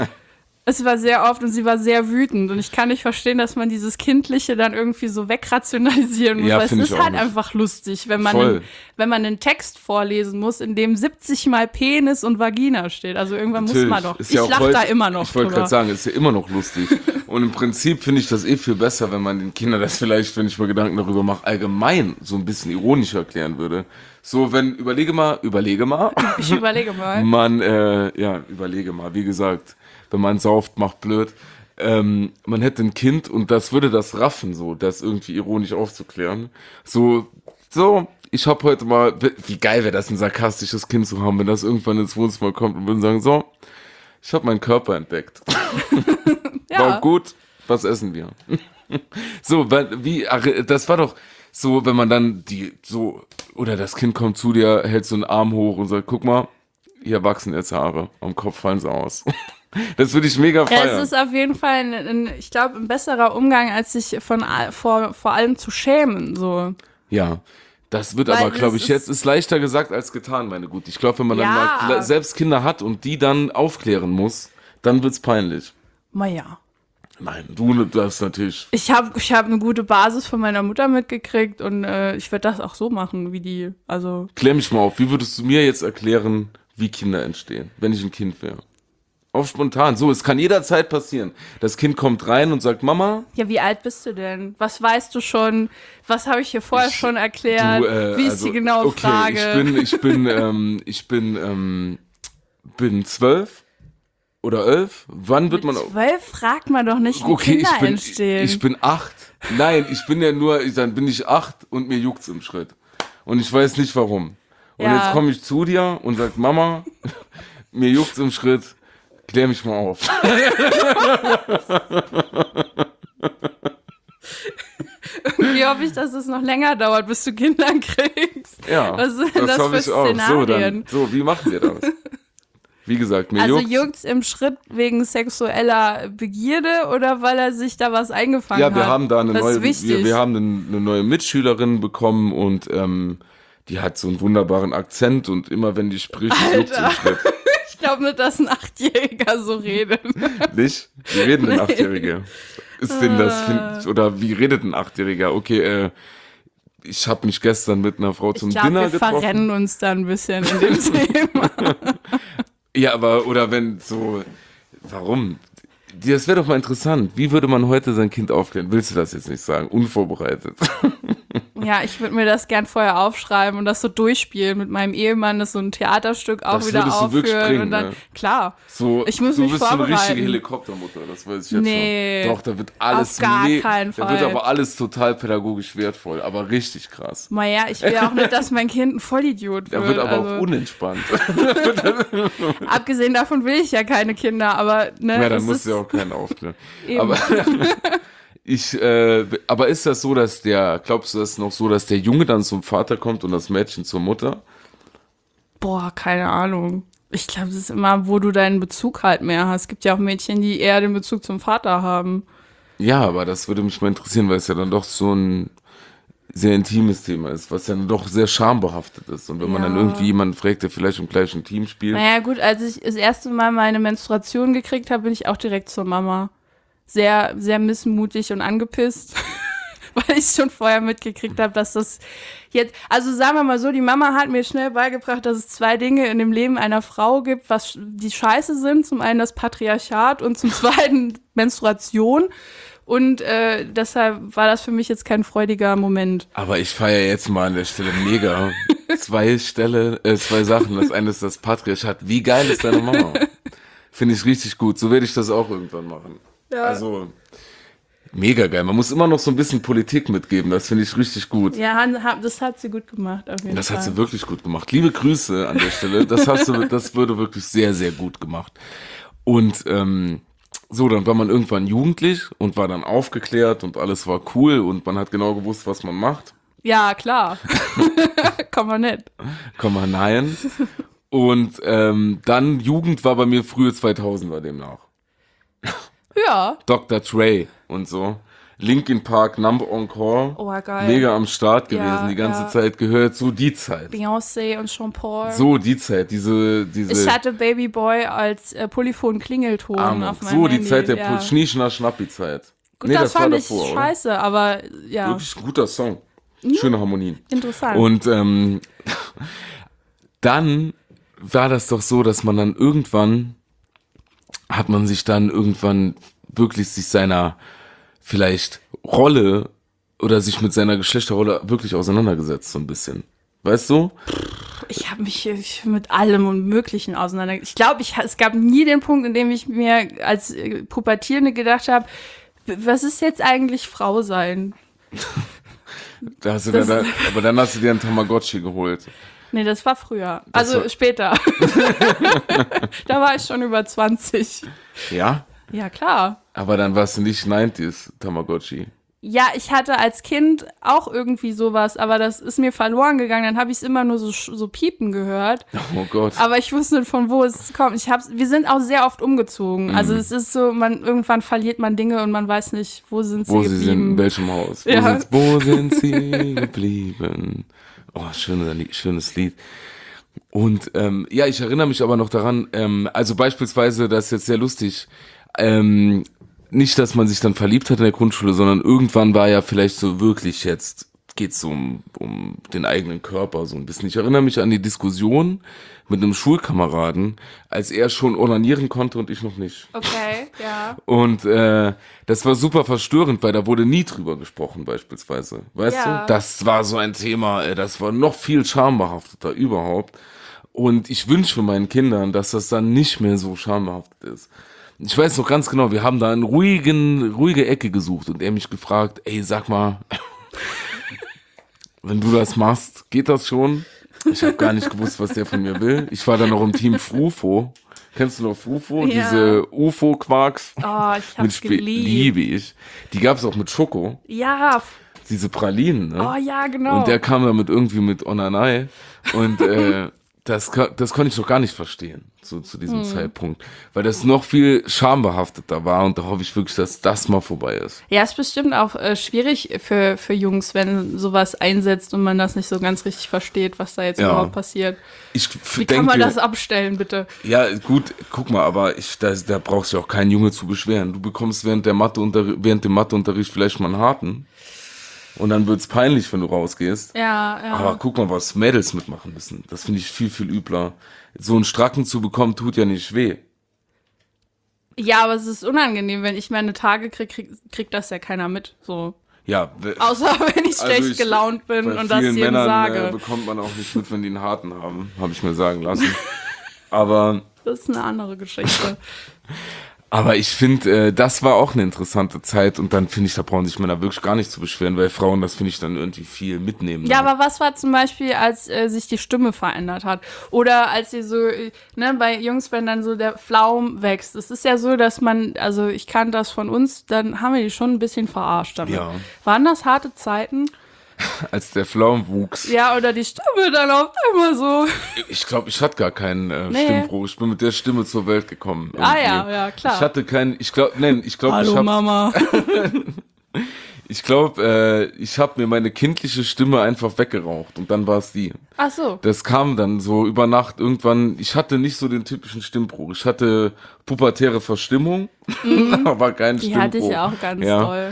Es war sehr oft und sie war sehr wütend. Und ich kann nicht verstehen, dass man dieses Kindliche dann irgendwie so wegrationalisieren muss. Ja, weil es find ich ist auch halt nicht. einfach lustig, wenn man, Voll. einen, wenn man einen Text vorlesen muss, in dem siebzig Mal Penis und Vagina steht. Also irgendwann muss man doch. Ist Ich ja auch lach heute- da immer noch Ich wollte drüber. gerade sagen, ist ja immer noch lustig. Und im Prinzip finde ich das eh viel besser, wenn man den Kindern das vielleicht, wenn ich mir Gedanken darüber mache, allgemein so ein bisschen ironisch erklären würde. So, wenn, überlege mal, überlege mal. Ich überlege mal. Man, äh, ja, überlege mal, wie gesagt, wenn man sauft, macht blöd. Ähm, man hätte ein Kind und das würde das raffen, so, das irgendwie ironisch aufzuklären. So, so, ich habe heute mal, wie geil wäre das, ein sarkastisches Kind zu haben, wenn das irgendwann ins Wohnzimmer kommt und würde sagen, so, ich habe meinen Körper entdeckt. Ja. War gut, was essen wir? So, weil- wie, ach, das war doch so, wenn man dann die, so, oder das Kind kommt zu dir, hält so einen Arm hoch und sagt, guck mal, hier wachsen jetzt Haare, am Kopf fallen sie aus. Das würde ich mega Ja, feiern. es ist auf jeden Fall, ein, ein, ich glaube, ein besserer Umgang, als sich von all- vor, vor allem zu schämen. So. Ja, das wird Weil aber, das glaube ich, ist- jetzt ist leichter gesagt als getan, meine Gute. Ich glaube, wenn man dann Ja. mal kle- selbst Kinder hat und die dann aufklären muss, dann wird's peinlich. Naja. Nein, du das natürlich. Ich habe ich hab eine gute Basis von meiner Mutter mitgekriegt und äh, ich werde das auch so machen, wie die, also. Klär mich mal auf, wie würdest du mir jetzt erklären, wie Kinder entstehen, wenn ich ein Kind wäre? Auf spontan. So, es kann jederzeit passieren. Das Kind kommt rein und sagt, Mama, Ja, wie alt bist du denn? Was weißt du schon? Was habe ich hier vorher Ich- schon erklärt? du, äh, wie ist also, die genaue okay, Frage? ich bin, ich bin, ähm, ich bin, ähm, bin zwölf oder elf. Wann wird man... Zwölf fragt man doch nicht, wie Okay, Kinder ich bin, entstehen. ich bin acht. Nein, ich bin ja nur, dann bin ich acht und mir juckt's im Schritt. Und ich weiß nicht warum. Und Ja. jetzt komme ich zu dir und sag, Mama, mir juckt's im Schritt, klär mich mal auf. Wie hoffe ich, dass es noch länger dauert, bis du Kinder kriegst? Ja, Was sind das hoffe für ich auch. So, Szenarien? dann, so, wie machen wir das? Wie gesagt, mir Also juckt's. juckt's im Schritt wegen sexueller Begierde oder weil er sich da was eingefangen hat? Ja, wir haben da eine das neue, ist wichtig. wir, wir haben eine, eine neue Mitschülerin bekommen und ähm, die hat so einen wunderbaren Akzent und immer wenn die spricht, juckt's im Alter. Schritt. Ich glaube nicht, dass ein Achtjähriger so redet. Nicht? Wie reden denn Nee. Achtjährige? Ist denn das, find, oder wie redet ein Achtjähriger? Okay, äh, ich habe mich gestern mit einer Frau zum Ich glaube, Dinner wir getroffen. verrennen uns da ein bisschen in dem Thema. Ja, aber, oder wenn so, warum? Das wäre doch mal interessant. Wie würde man heute sein Kind aufklären? Willst du das jetzt nicht sagen? Unvorbereitet. Ja, ich würde mir das gern vorher aufschreiben und das so durchspielen mit meinem Ehemann, das so ein Theaterstück auch Das wieder würdest du wirklich aufführen bringen, und dann, ne? klar. So, Ich muss du mich bist so eine richtige vorbereiten. Helikoptermutter, das weiß ich jetzt Nee, schon. Doch, da wird alles auf gar me- keinen Da wird Fall. aber alles total pädagogisch wertvoll, aber richtig krass. Naja, ich will auch nicht, dass mein Kind ein Vollidiot wird. Da wird aber also, auch unentspannt. abgesehen davon will ich ja keine Kinder, aber ne, Ja, dann es musst ist du ja auch keinen aufklären. eben. Aber ich, äh, aber ist das so, dass der, glaubst du das noch so, dass der Junge dann zum Vater kommt und das Mädchen zur Mutter? Boah, keine Ahnung. Ich glaube, es ist immer, wo du deinen Bezug halt mehr hast. Es gibt ja auch Mädchen, die eher den Bezug zum Vater haben. Ja, aber das würde mich mal interessieren, weil es ja dann doch so ein sehr intimes Thema ist, was ja dann doch sehr schambehaftet ist. Und wenn man Ja. dann irgendwie jemanden fragt, der vielleicht im gleichen Team spielt. Naja, gut, als ich das erste Mal meine Menstruation gekriegt habe, bin ich auch direkt zur Mama. Sehr, sehr missmutig und angepisst. weil ich schon vorher mitgekriegt habe, dass das jetzt, also sagen wir mal so, die Mama hat mir schnell beigebracht, dass es zwei Dinge in dem Leben einer Frau gibt, was die scheiße sind. Zum einen das Patriarchat und zum zweiten Menstruation. Und äh, deshalb war das für mich jetzt kein freudiger Moment. Aber ich feiere jetzt mal an der Stelle mega. zwei Stelle, äh, zwei Sachen. Das eine ist das Patriarchat. Wie geil ist deine Mama? Finde ich richtig gut. So werde ich das auch irgendwann machen. Ja. Also, mega geil. Man muss immer noch so ein bisschen Politik mitgeben. Das finde ich richtig gut. Ja, das hat sie gut gemacht, auf jeden Das Fall. hat sie wirklich gut gemacht. Liebe Grüße an der Stelle. Das hast du, das wurde wirklich sehr, sehr gut gemacht. Und, ähm, so, dann war man irgendwann jugendlich und war dann aufgeklärt und alles war cool und man hat genau gewusst, was man macht. Ja, klar. Komm mal nicht. Komm mal nein. Und ähm, dann Jugend war bei mir frühe zweitausender demnach. Ja. Doktor Dre und so. Linkin Park, Number on Call. Oh, geil. Mega am Start gewesen, Ja, die ganze ja. Zeit gehört. So die Zeit. Beyoncé und Sean Paul. So die Zeit, diese, diese. Ich hatte Baby Boy als äh, Polyphon-Klingelton Arme. auf meinem So die Handy. Zeit der ja. ja. Schnie-Schna-Schnappi-Zeit. Gut, Nee, das, das war fand ich davor, oder? scheiße, aber ja, Wirklich ein guter Song. Schöne Harmonien. interessant. Und ähm, dann war das doch so, dass man dann irgendwann, hat man sich dann irgendwann wirklich sich seiner vielleicht Rolle oder sich mit seiner Geschlechterrolle wirklich auseinandergesetzt, so ein bisschen. Weißt du? Ich habe mich ich, mit allem und Möglichen auseinandergesetzt. Ich glaube, ich, es gab nie den Punkt, in dem ich mir als äh, Pubertierende gedacht habe, was ist jetzt eigentlich Frau sein? Da hast du dann, da, aber dann hast du dir einen Tamagotchi geholt. Nee, das war früher. Das also war- später. Da war ich schon über zwanzig. Ja? Ja, klar. Aber dann warst du nicht neunziger Tamagotchi. Ja, ich hatte als Kind auch irgendwie sowas, aber das ist mir verloren gegangen. Dann habe ich es immer nur so, so piepen gehört. Oh Gott. Aber ich wusste nicht, von wo es kommt. Ich hab's, wir sind auch sehr oft umgezogen. Also es ist so, man irgendwann verliert man Dinge und man weiß nicht, wo sind sie Wo geblieben. sie sind, in welchem Haus. Wo, Ja. sind, wo sind sie geblieben? Oh, schönes, schönes Lied. Und ähm, ja, ich erinnere mich aber noch daran, ähm, also beispielsweise, das ist jetzt sehr lustig, ähm, nicht, dass man sich dann verliebt hat in der Grundschule, sondern irgendwann war ja vielleicht so wirklich jetzt, geht's so um, um den eigenen Körper so ein bisschen. Ich erinnere mich an die Diskussion mit einem Schulkameraden, als er schon onanieren konnte und ich noch nicht. Okay, ja. Und äh, das war super verstörend, weil da wurde nie drüber gesprochen beispielsweise. Weißt Ja. du? Das war so ein Thema, ey, das war noch viel schambehafteter überhaupt. Und ich wünsche meinen Kindern, dass das dann nicht mehr so schambehaftet ist. Ich weiß noch ganz genau, wir haben da eine ruhigen, ruhige Ecke gesucht und er mich gefragt, ey, sag mal, wenn du das machst, geht das schon? Ich habe gar nicht gewusst, was der von mir will. Ich war dann noch im Team Frufo. Kennst du noch Frufo? Ja. Diese U F O-Quarks. Oh, ich Mit hab's Spe- geliebt. liebe ich. Die gab's auch mit Schoko. Ja, Diese Pralinen, ne? oh ja, genau. Und der kam damit irgendwie mit Onanei. Und äh, das, ka- das konnte ich noch gar nicht verstehen, so zu diesem Hm. Zeitpunkt. Weil das noch viel schambehafteter war und da hoffe ich wirklich, dass das mal vorbei ist. Ja, ist bestimmt auch äh, schwierig für, für Jungs, wenn sowas einsetzt und man das nicht so ganz richtig versteht, was da jetzt Ja. überhaupt passiert. Ich f- Wie denke, kann man das abstellen, bitte? Ja, gut, guck mal, aber ich, da, da brauchst du auch keinen Junge zu beschweren. Du bekommst während, der Mathe während dem Matheunterricht vielleicht mal einen harten. Und dann wird's peinlich, wenn du rausgehst. Ja, ja. Aber guck mal, was Mädels mitmachen müssen. Das finde ich viel, viel übler. So einen Stracken zu bekommen, tut ja nicht weh. Ja, aber es ist unangenehm, wenn ich meine Tage krieg, krieg, kriegt das ja keiner mit. So. Ja, w- Außer wenn ich also schlecht ich- gelaunt bin bei und das vielen jedem Männern sage. Äh, bekommt man auch nicht mit, wenn die einen harten haben, habe ich mir sagen lassen. Aber, Das ist eine andere Geschichte. aber ich finde, äh, das war auch eine interessante Zeit und dann finde ich, da brauchen sich Männer wirklich gar nicht zu beschweren, weil Frauen, das finde ich dann irgendwie viel mitnehmen. Ja, aber was war zum Beispiel, als äh, sich die Stimme verändert hat? Oder als sie so, äh, ne, bei Jungs, wenn dann so der Flaum wächst. Es ist ja so, dass man, also ich kann das von uns, dann haben wir die schon ein bisschen verarscht damit. Ja. Waren das harte Zeiten? als der Pflaum wuchs. Ja, oder die Stimme dann auf einmal so. Ich glaube, ich hatte gar keinen äh, Nee. Stimmbruch. Ich bin mit der Stimme zur Welt gekommen. Ah irgendwie. ja, ja, klar. Ich hatte keinen, ich glaube, nein, ich glaube, ich Hallo habe Mama. ich glaube, äh, ich habe mir meine kindliche Stimme einfach weggeraucht und dann war es die. Ach so. Das kam dann so über Nacht irgendwann. Ich hatte nicht so den typischen Stimmbruch. Ich hatte pubertäre Verstimmung, aber keinen Die Stimmbruch. hatte ich auch ganz Ja. doll.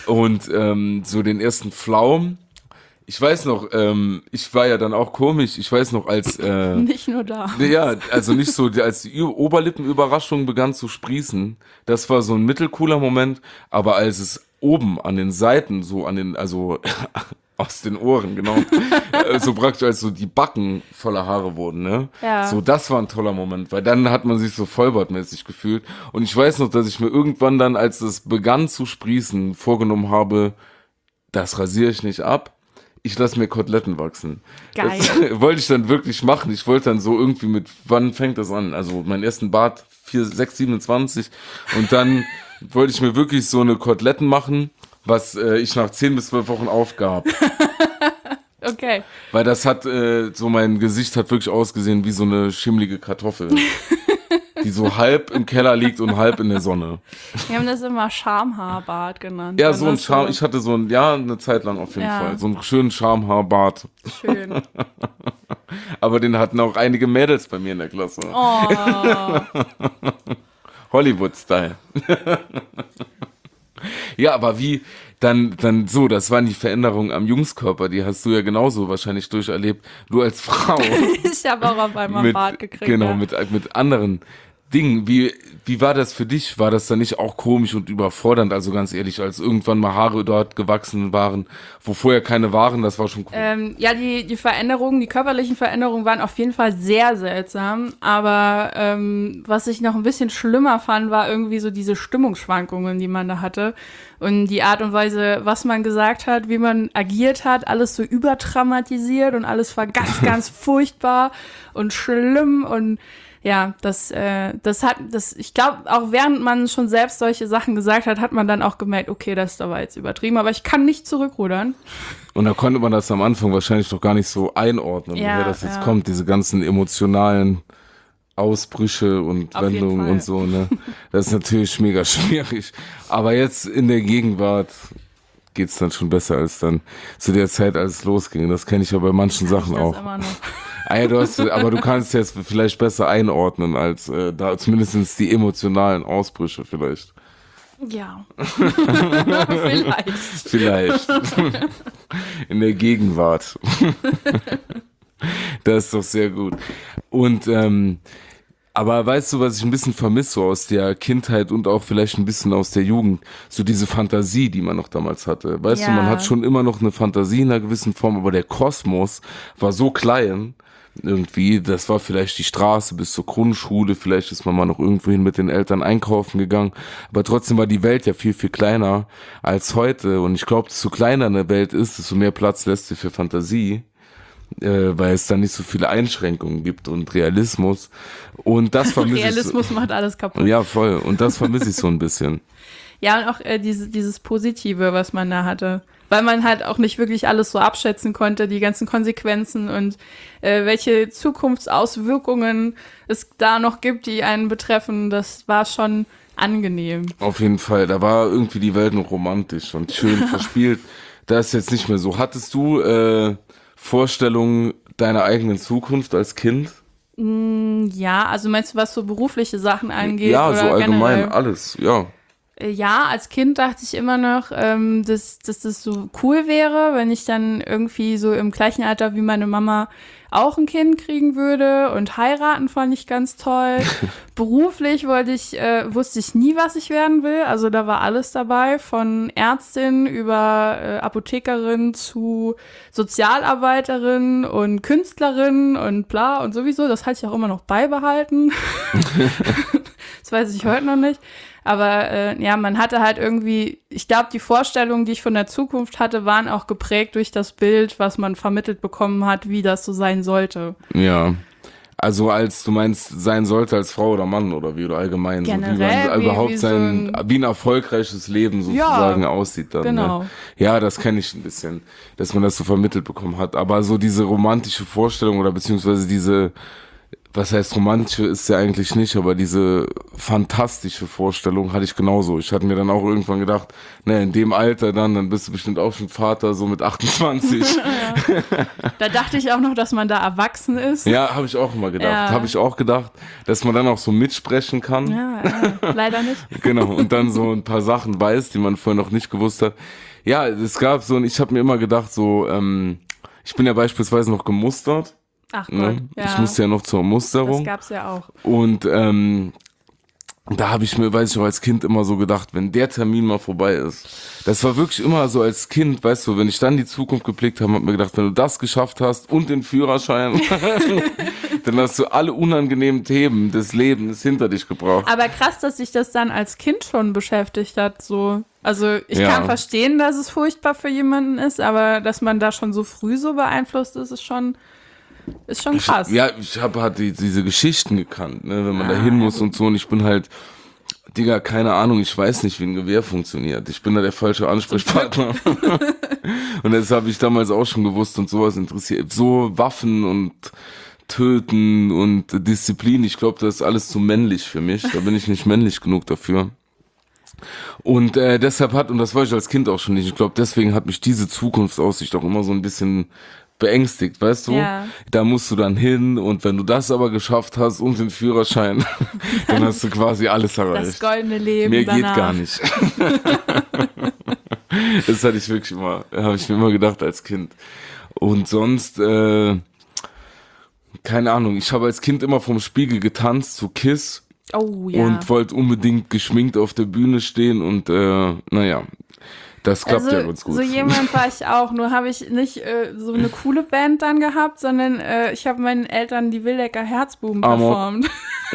Und ähm, so den ersten Flaum, ich weiß noch, ähm, ich war ja dann auch komisch, ich weiß noch, als... Äh, nicht nur da. Ja, also nicht so, als die Oberlippenüberraschung begann zu sprießen, das war so ein mittelcooler Moment, aber als es oben an den Seiten, so an den, also aus den Ohren, genau, so praktisch als so die Backen voller Haare wurden, ne? Ja. So, das war ein toller Moment, weil dann hat man sich so vollbartmäßig gefühlt. Und ich weiß noch, dass ich mir irgendwann dann, als es begann zu sprießen, vorgenommen habe, das rasiere ich nicht ab. Ich lasse mir Koteletten wachsen. Geil. Das wollte ich dann wirklich machen. Ich wollte dann so irgendwie mit, wann fängt das an? Also meinen ersten Bart, vier, sechs, siebenundzwanzig. Und dann wollte ich mir wirklich so eine Koteletten machen, was äh, ich nach zehn bis zwölf Wochen aufgab. Okay. Weil das hat, äh, so mein Gesicht hat wirklich ausgesehen wie so eine schimmlige Kartoffel. Die so halb im Keller liegt und halb in der Sonne. Wir haben das immer Schamhaarbart genannt. Ja, Wenn so ein das Charme, ich hatte so ein, ja, eine Zeit lang auf jeden Ja. Fall, so einen schönen Schamhaarbart. Schön. Aber den hatten auch einige Mädels bei mir in der Klasse. Oh. Hollywood-Style. Ja, aber wie, dann, dann so, das waren die Veränderungen am Jungskörper, die hast du ja genauso wahrscheinlich durcherlebt, du als Frau. Ich habe auch auf einmal einen mit, Bart gekriegt. Genau, ja. mit, mit anderen Dingen. Wie, wie war das für dich? War das dann nicht auch komisch und überfordernd? Also ganz ehrlich, als irgendwann mal Haare dort gewachsen waren, wo vorher keine waren, das war schon cool. Ähm, ja, die, die Veränderungen, die körperlichen Veränderungen waren auf jeden Fall sehr seltsam. Aber ähm, was ich noch ein bisschen schlimmer fand, war irgendwie so diese Stimmungsschwankungen, die man da hatte. Und die Art und Weise, was man gesagt hat, wie man agiert hat, alles so übertraumatisiert und alles war ganz, ganz furchtbar und schlimm und ja, das, äh, das hat, das, ich glaube, auch während man schon selbst solche Sachen gesagt hat, hat man dann auch gemerkt, okay, das ist aber jetzt übertrieben, aber ich kann nicht zurückrudern. Und da konnte man das am Anfang wahrscheinlich doch gar nicht so einordnen, Ja, woher das jetzt ja. kommt, diese ganzen emotionalen Ausbrüche und Auf jeden Wendungen Fall. und so, ne? Das ist natürlich mega schwierig. Aber jetzt in der Gegenwart geht's dann schon besser als dann zu der Zeit, als es losging. Das kenne ich ja bei manchen Sachen Das auch. immer noch. Ah ja, du hast, aber du kannst jetzt vielleicht besser einordnen als äh, da zumindest die emotionalen Ausbrüche vielleicht. Ja. Vielleicht. Vielleicht. In der Gegenwart. Das ist doch sehr gut. Und ähm, aber weißt du, was ich ein bisschen vermisse so aus der Kindheit und auch vielleicht ein bisschen aus der Jugend? So diese Fantasie, die man noch damals hatte. Weißt Ja. du, man hat schon immer noch eine Fantasie in einer gewissen Form, aber der Kosmos war so klein, irgendwie, das war vielleicht die Straße bis zur Grundschule, vielleicht ist man mal noch irgendwohin mit den Eltern einkaufen gegangen, aber trotzdem war die Welt ja viel, viel kleiner als heute und ich glaube, desto kleiner eine Welt ist, desto mehr Platz lässt sie für Fantasie, äh, weil es dann nicht so viele Einschränkungen gibt und Realismus und das vermisse ich Realismus macht alles so, kaputt. ja voll, und das vermisse ich so ein bisschen. Ja, und auch äh, diese, dieses Positive, was man da hatte. Weil man halt auch nicht wirklich alles so abschätzen konnte, die ganzen Konsequenzen und äh, welche Zukunftsauswirkungen es da noch gibt, die einen betreffen. Das war schon angenehm. Auf jeden Fall, da war irgendwie die Welt noch romantisch und schön verspielt. Das ist jetzt nicht mehr so. Hattest du äh, Vorstellungen deiner eigenen Zukunft als Kind? Ja, also meinst du, was so berufliche Sachen angeht? Ja, oder so allgemein, generell? alles, ja. Äh, Ja, als Kind dachte ich immer noch, ähm, dass, dass das so cool wäre, wenn ich dann irgendwie so im gleichen Alter wie meine Mama auch ein Kind kriegen würde und heiraten fand ich ganz toll. Beruflich wollte ich, äh, wusste ich nie, was ich werden will. Also da war alles dabei, von Ärztin über äh, Apothekerin zu Sozialarbeiterin und Künstlerin und bla und sowieso. Das halte ich auch immer noch beibehalten. Das weiß ich heute noch nicht. Aber äh, ja, man hatte halt irgendwie, ich glaube, die Vorstellungen, die ich von der Zukunft hatte, waren auch geprägt durch das Bild, was man vermittelt bekommen hat, wie das so sein sollte. Ja. Also als du meinst, sein sollte als Frau oder Mann oder wie oder allgemein, Generell, so, wie man wie- überhaupt wie so sein, ein- wie ein erfolgreiches Leben sozusagen Ja, aussieht dann. genau. Ne? Ja, das kenne ich ein bisschen, dass man das so vermittelt bekommen hat. Aber so diese romantische Vorstellung oder beziehungsweise diese, was heißt romantische ist ja eigentlich nicht, aber diese fantastische Vorstellung, hatte ich genauso. Ich hatte mir dann auch irgendwann gedacht, ne, in dem Alter dann, dann bist du bestimmt auch schon Vater, so mit achtundzwanzig. Ja. Da dachte ich auch noch, dass man da erwachsen ist. Ja, habe ich auch immer gedacht. Ja. Habe ich auch gedacht, dass man dann auch so mitsprechen kann. Ja, ja, leider nicht. Genau, und dann so ein paar Sachen weiß, die man vorher noch nicht gewusst hat. Ja, es gab so, und ich habe mir immer gedacht, so, ähm, ich bin ja beispielsweise noch gemustert. Ach Gott, Ne? ja. Ich musste ja noch zur Musterung. Das gab's ja auch. Und ähm, da habe ich mir, weiß ich auch als Kind immer so gedacht, wenn der Termin mal vorbei ist. Das war wirklich immer so als Kind, weißt du, wenn ich dann die Zukunft geblickt habe, habe mir gedacht, wenn du das geschafft hast und den Führerschein, dann hast du alle unangenehmen Themen des Lebens hinter dich gebracht. Aber krass, dass sich das dann als Kind schon beschäftigt hat, so. Also ich Ja. kann verstehen, dass es furchtbar für jemanden ist, aber dass man da schon so früh so beeinflusst ist, ist schon, ist schon krass. Ich, ja, ich habe halt die, diese Geschichten gekannt, ne, wenn man Ah, da hin muss und so. Und ich bin halt, Digga, keine Ahnung, ich weiß nicht, wie ein Gewehr funktioniert. Ich bin da der falsche Ansprechpartner. Und das habe ich damals auch schon gewusst und sowas interessiert. So Waffen und Töten und Disziplin, ich glaube, das ist alles zu männlich für mich. Da bin ich nicht männlich genug dafür. Und äh, deshalb hat, und das war ich als Kind auch schon nicht, ich glaube, deswegen hat mich diese Zukunftsaussicht auch immer so ein bisschen beängstigt, weißt du? Ja. Da musst du dann hin und wenn du das aber geschafft hast und den Führerschein, dann hast du quasi alles erreicht. Das goldene Leben Mehr danach. geht gar nicht. Das hatte ich wirklich immer, habe ich mir immer gedacht als Kind. Und sonst, äh, keine Ahnung, ich habe als Kind immer vorm Spiegel getanzt zu Kiss. Oh ja. Und wollte unbedingt geschminkt auf der Bühne stehen und äh, naja, das klappt also, ja ganz gut. so jemand war ich auch, nur habe ich nicht äh, so eine coole Band dann gehabt, sondern äh, ich habe meinen Eltern die Wildecker Herzbuben Amok. performt.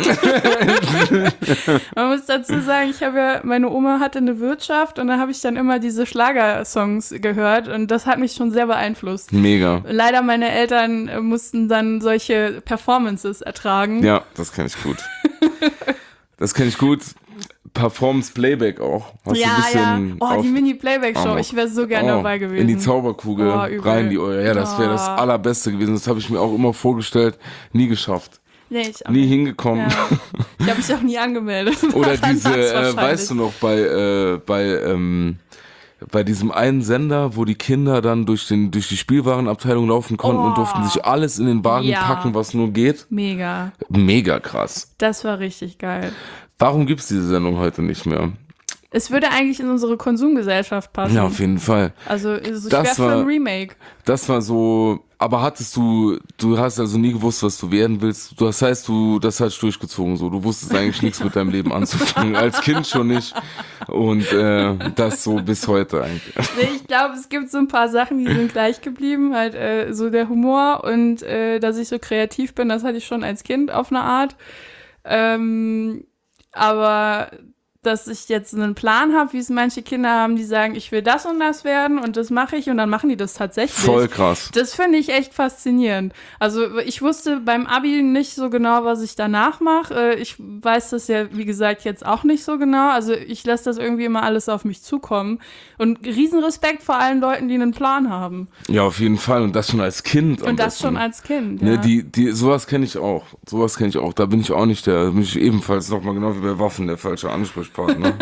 Man muss dazu sagen, ich habe ja, meine Oma hatte eine Wirtschaft und da habe ich dann immer diese Schlagersongs gehört und das hat mich schon sehr beeinflusst. Mega. Leider meine Eltern äh, mussten dann solche Performances ertragen. Ja, das kenne ich gut. Das kenne ich gut. Performance Playback auch. Hast ja, du ein bisschen ja. Oh, auf- die Mini-Playback-Show. Amok. Ich wäre so gerne Oh, dabei gewesen. In die Zauberkugel Oh, übel. rein die Eure. Ja, das wäre das Oh. Allerbeste gewesen. Das habe ich mir auch immer vorgestellt. Nie geschafft. Nee, ich auch Nie nicht. hingekommen. Ja. Ich habe mich auch nie angemeldet. Oder Daran diese, lag's äh, wahrscheinlich. weißt du noch, bei, äh, bei, ähm, bei diesem einen Sender, wo die Kinder dann durch, den, durch die Spielwarenabteilung laufen konnten Oh. und durften sich alles in den Wagen Ja. packen, was nur geht. Mega. Mega krass. Das war richtig geil. Warum gibt's diese Sendung heute nicht mehr? Es würde eigentlich in unsere Konsumgesellschaft passen. Ja, auf jeden Fall. Also, also ich Das wäre für war- ein Remake. Das war so, aber hattest du, du hast also nie gewusst, was du werden willst. Du, das heißt, du, das hast du durchgezogen so. Du wusstest eigentlich nichts mit deinem Leben anzufangen. Als Kind schon nicht. Und äh, das so bis heute eigentlich. Nee, ich glaube, es gibt so ein paar Sachen, die sind gleich geblieben. Halt äh, so der Humor und äh, dass ich so kreativ bin, das hatte ich schon als Kind auf eine Art. Ähm, aber dass ich jetzt einen Plan habe, wie es manche Kinder haben, die sagen, ich will das und das werden und das mache ich und dann machen die das tatsächlich. Voll krass. Das finde ich echt faszinierend. Also ich wusste beim Abi nicht so genau, was ich danach mache. Ich weiß das ja, wie gesagt, jetzt auch nicht so genau. Also ich lasse das irgendwie immer alles auf mich zukommen. Und Riesenrespekt vor allen Leuten, die einen Plan haben. Ja, auf jeden Fall. Und das schon als Kind. am Und das besten. schon als Kind. Ne, Ja. die, die, sowas kenne ich auch. Sowas kenne ich auch. Da bin ich auch nicht der, da bin ich ebenfalls nochmal genau wie bei Waffen der falsche Ansprechpartner.